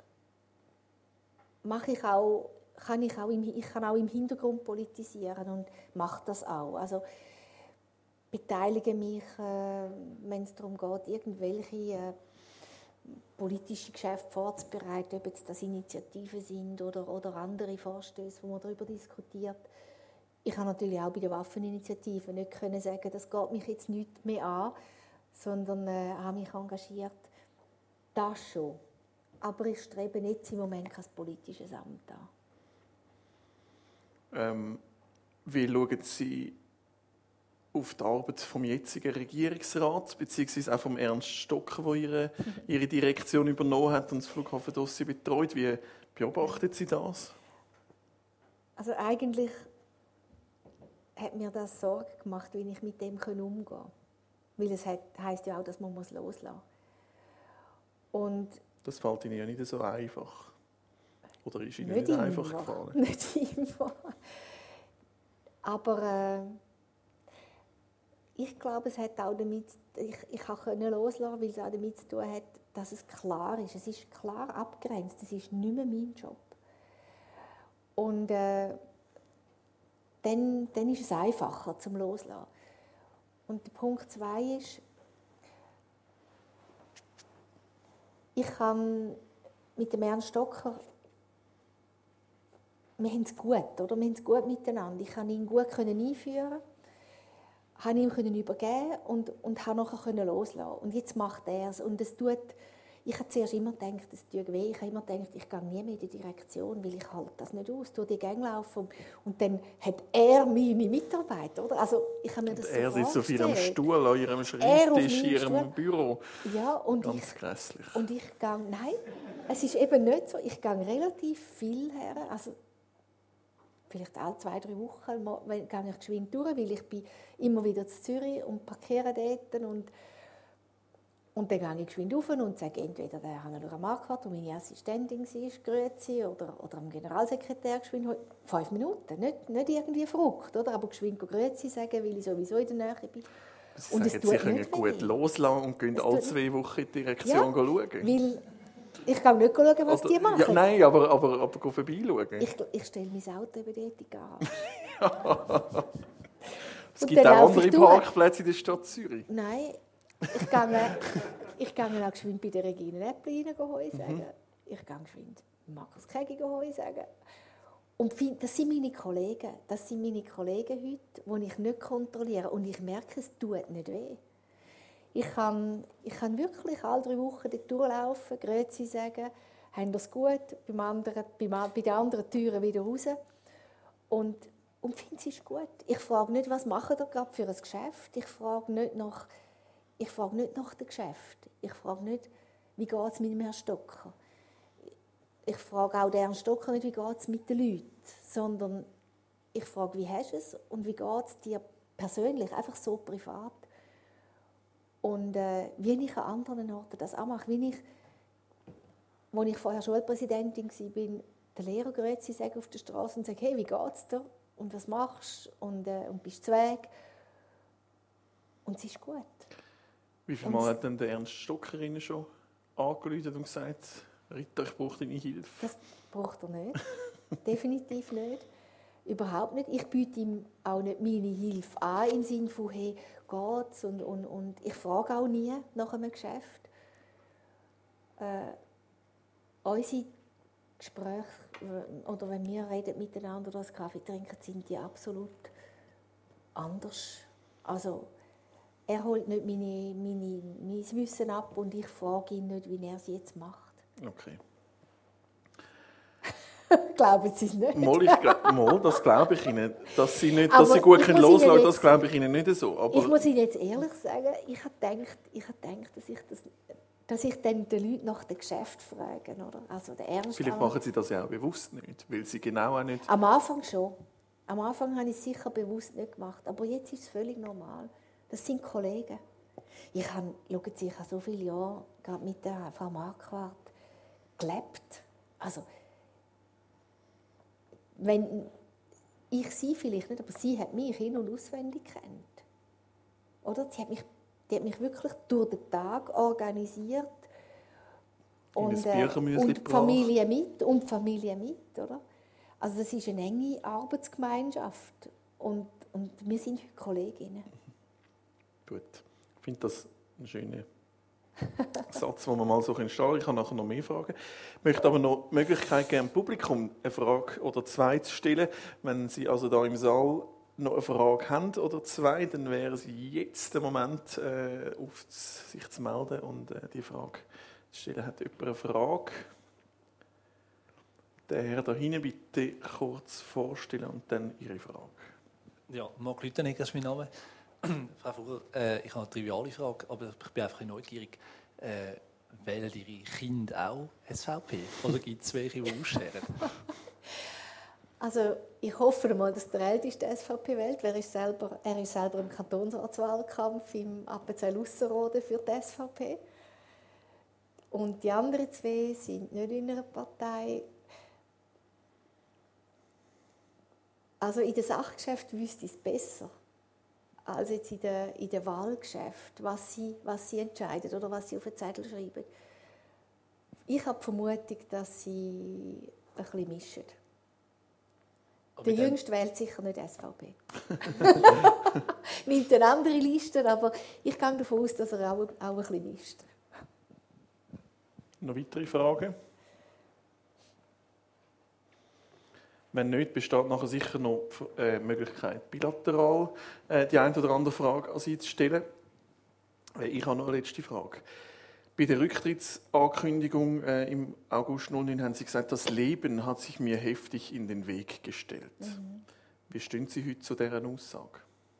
mache ich auch, kann ich, auch im, ich kann auch im Hintergrund politisieren und mache das auch. Also beteilige mich, äh, wenn es darum geht, irgendwelche äh, politische Geschäfte vorzubereiten, ob jetzt das Initiativen sind oder, oder andere Vorstöße, wo man darüber diskutiert. Ich kann natürlich auch bei der Waffeninitiative nicht können sagen, das geht mich jetzt nicht mehr an, sondern äh, habe mich engagiert. Das schon. Aber ich strebe jetzt im Moment kein politisches Amt an. Ähm, wie schauen Sie auf die Arbeit vom jetzigen Regierungsrat, beziehungsweise auch vom Ernst Stocker, der ihre, ihre Direktion übernommen hat und das Flughafendossier betreut? Wie beobachten Sie das? Also eigentlich hat mir das Sorge gemacht, wie ich mit dem umgehen kann. Weil es heisst ja auch, dass man loslassen muss. Und das fällt Ihnen ja nicht so einfach. Oder ist Ihnen nicht, nicht einfach gefallen? Nicht immer. Aber äh, ich glaube, es hat auch damit, ich, ich konnte loslassen, weil es auch damit zu tun hat, dass es klar ist. Es ist klar abgrenzt. Es ist nicht mehr mein Job. Und äh, dann, dann ist es einfacher zum Loslassen. Und der Punkt zwei ist, ich kann mit dem Ernst Stocker, wir haben es gut, oder? Wir haben es gut miteinander. Ich konnte ihn gut einführen, konnte ihm übergeben und, und konnte nachher loslassen. Und jetzt macht er es. Und es tut, ich habe zuerst immer gedacht, es tut weh. Ich habe immer gedacht, ich gehe nie mehr in die Direktion, weil ich halte das nicht aus, durch die Gänge laufen. Und dann hat er meine Mitarbeiter, oder? Also ich habe mir das und er so sitzt so viel am Stuhl, an ihrem Schreibtisch, in ihrem Stuhl. Büro. Ja, und ganz ich, grässlich. Und ich gehe, nein, es ist eben nicht so. Ich gehe relativ viel her, also vielleicht alle zwei, drei Wochen gehe ich geschwind durch, weil ich bin immer wieder in Zürich und parkiere dort. Und, und dann gehe ich geschwind rauf und sage entweder der Hannelore Marquardt, der meine Assistentin war, grüezi, oder, oder dem Generalsekretär geschwind, fünf Minuten, nicht, nicht irgendwie verrückt, oder? Aber geschwind grüezi sagen, weil ich sowieso in der Nähe bin. Sie und sagen, Sie können gut loslassen und gehen alle zwei Wochen in die Direktion ja, schauen. Weil ich kann nicht schauen, was oder, die machen. Ja, nein, aber, aber, aber vorbeischauen. Ich, ich stelle mein Auto über die Ethik an. Es gibt auch andere Parkplätze in der Stadt Zürich. Nein, ich gehe, ich gehe auch geschwind bei der Regine Äppli rein Heu sagen. Mhm. Ich gehe geschwind Markus Kegi Heu sagen. Und das sind meine Kollegen. Das sind meine Kollegen heute, die ich nicht kontrolliere. Und ich merke, es tut nicht weh. Ich kann, ich kann wirklich alle drei Wochen dort durchlaufen, Grüezi sagen, haben das gut, beim anderen, bei den anderen Türen wieder raus. Und, und finde, es ist gut. Ich frage nicht, was machen ihr gerade für ein Geschäft. Ich frage nicht nach, ich frage nicht nach dem Geschäft. Ich frage nicht, wie geht es mit dem Herrn Stocker. Ich frage auch den Herrn Stocker nicht, wie geht es mit den Leuten, sondern ich frage, wie hast du es und wie geht es dir persönlich, einfach so privat. Und äh, wie ich an anderen Orten das auch mache, wie ich, als ich vorher Schulpräsidentin war, bin, der Lehrer grüezi sagen auf der Straße und sage, hey, wie geht's dir? Und was machst du? Und, äh, und bist du weg? Und es ist gut. Wie viele Mal hat denn der Ernst Stocker Ihnen schon angerufen und gesagt, Rita, ich brauche deine Hilfe? Das braucht er nicht. Definitiv nicht. Überhaupt nicht. Ich biete ihm auch nicht meine Hilfe an, im Sinne von, hey, geht's? Und, und, und ich frage auch nie nach einem Geschäft. Äh, unsere Gespräche, oder wenn wir reden miteinander oder einen Kaffee trinken, sind die absolut anders. Also, er holt nicht meine, meine, mein Wissen ab und ich frage ihn nicht, wie er es jetzt macht. Okay. Glauben Sie es nicht? Mal, ich glaub, mal, das glaube ich Ihnen. Dass Sie, nicht, dass Sie gut loslassen können, das glaube ich Ihnen nicht so. Aber ich muss Ihnen jetzt ehrlich sagen, ich habe gedacht, ich habe gedacht dass, ich das, dass ich dann den Leuten nach dem Geschäft frage. Oder? Also der Ernst Vielleicht machen Sie das ja auch bewusst nicht, weil Sie genau auch nicht... Am Anfang schon. Am Anfang habe ich es sicher bewusst nicht gemacht. Aber jetzt ist es völlig normal. Das sind Kollegen. Ich habe, schauen Sie, ich habe so viele Jahre gerade mit der Frau Marquardt gelebt. Also, wenn ich sie vielleicht nicht, aber sie hat mich in- und auswendig gekannt. Oder? Sie hat mich, die hat mich wirklich durch den Tag organisiert. Und, äh, und die Familie mit, und die Familie mit, oder? Also das ist eine enge Arbeitsgemeinschaft. Und, und wir sind heute Kolleginnen. Gut. Ich finde das ein schöner Satz, den man mal so stehen kann. Ich habe nachher noch mehr Fragen. Ich möchte aber noch die Möglichkeit geben, dem Publikum eine Frage oder zwei zu stellen. Wenn Sie also da im Saal noch eine Frage haben oder zwei, dann wäre es jetzt der Moment, äh, auf sich zu melden und äh, die Frage zu stellen. Hat jemand eine Frage? Der Herr da hinten bitte kurz vorstellen und dann Ihre Frage. Ja, Marc Lüttenegger ist mein Name. Frau Fugger, äh, ich habe eine triviale Frage, aber ich bin einfach neugierig. Äh, wählen Ihre Kinder auch S V P? Oder gibt es welche, die ausscheren? Also ich hoffe mal, dass der Älteste S V P wählt. Er ist selber, er ist selber im Kantonsratswahlkampf im Appenzell-Ausserrhoden für die S V P. Und die anderen zwei sind nicht in einer Partei. Also in den Sachgeschäften wüsste ich es besser als jetzt in den, in den Wahlgeschäften, was sie, was sie entscheiden oder was sie auf den Zettel schreiben. Ich habe die Vermutung, dass sie ein bisschen mischen. Der Jüngste wählt sicher nicht S V P. Nimmt eine andere Liste, aber ich gehe davon aus, dass er auch, auch ein bisschen mischt. Noch weitere Fragen? Wenn nicht, besteht nachher sicher noch die äh, Möglichkeit, bilateral äh, die eine oder andere Frage an Sie zu stellen. Äh, ich habe noch eine letzte Frage. Bei der Rücktrittsankündigung äh, im August null neun haben Sie gesagt, das Leben hat sich mir heftig in den Weg gestellt. Mhm. Wie stehen Sie heute zu dieser Aussage?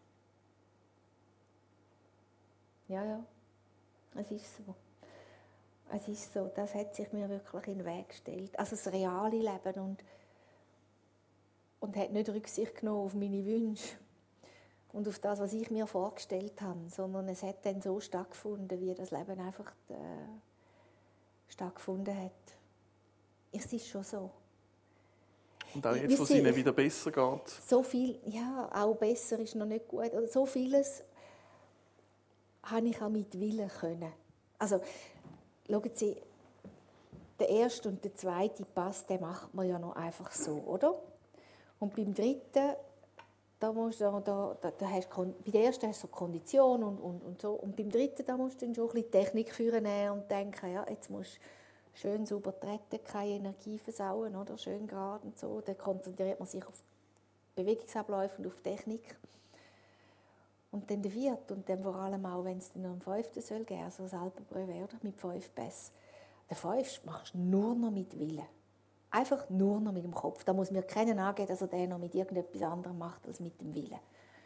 Ja, ja, es ist so. Es ist so, das hat sich mir wirklich in den Weg gestellt. Also das reale Leben und, und hat nicht Rücksicht genommen auf meine Wünsche und auf das, was ich mir vorgestellt habe, sondern es hat dann so stattgefunden, wie das Leben einfach äh, stattgefunden hat. Es ist schon so. Und auch jetzt, wo es Ihnen wieder besser geht? So viel, ja, auch besser ist noch nicht gut. So vieles habe ich auch mit Willen können. Also, schauen Sie, der erste und der zweite Pass, den macht man ja noch einfach so, oder? Und beim dritten, da musst du, da, da, da hast du, bei der ersten hast du so Kondition und, und, und so. Und beim dritten, da musst du dann schon ein bisschen Technik führen und denken, ja, jetzt musst du schön sauber treten, keine Energie versauen, oder? Schön gerade und so. Dann konzentriert man sich auf Bewegungsabläufe und auf Technik. Und dann der vierte und dann vor allem auch, wenn es dann noch einen fünften soll geben, also das Alpenbrevet, oder? Mit fünf Pässen. Den fünften machst du nur noch mit Willen. Einfach nur noch mit dem Kopf. Da muss mir keiner angeben, dass er den noch mit irgendetwas anderem macht als mit dem Willen.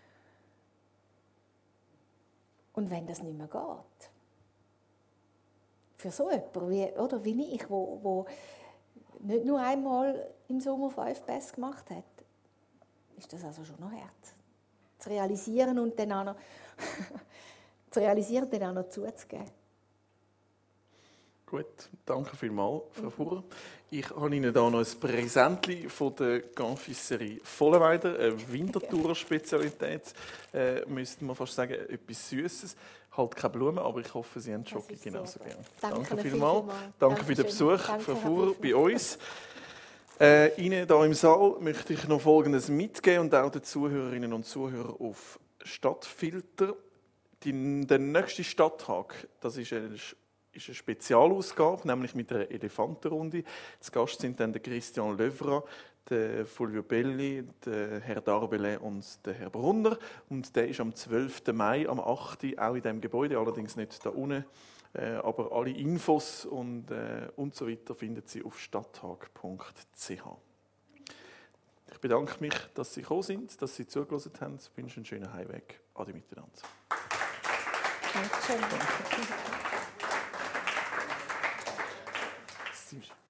Und wenn das nicht mehr geht, für so jemanden wie, oder, wie ich, wo, wo nicht nur einmal im Sommer fünf Pässe gemacht hat, ist das also schon noch hart. Zu realisieren und dann auch noch, zu realisieren, dann auch noch zuzugeben. Gut, danke vielmals, Frau Fuhrer. Ich habe Ihnen hier noch ein Präsentchen von der Confiserie Vollenweider, eine Winterthurer-Spezialität, äh, müsste man fast sagen, etwas Süßes. Halt keine Blumen, aber ich hoffe, Sie haben Schoki genauso gerne. Danke, danke vielmals. Viel Danke, danke für den Besuch, danke, Frau Fuhrer, bei uns. Äh, Ihnen hier im Saal möchte ich noch Folgendes mitgeben und auch den Zuhörerinnen und Zuhörern auf Stadtfilter. Die, der nächste Stadttag, das ist eine, ist eine Spezialausgabe, nämlich mit einer Elefantenrunde. Zu Gast sind dann der Christian Löwra, der Fulvio Belli, der Herr Darbelin und der Herr Brunner. Und der ist am zwölften Mai, am achten auch in diesem Gebäude, allerdings nicht da unten. Äh, aber alle Infos und, äh, und so weiter finden Sie auf stadttag punkt c h. Ich bedanke mich, dass Sie gekommen sind, dass Sie zugelassen haben. Ich wünsche einen schönen Heimweg. Ade miteinander. Dankeschön. Danke.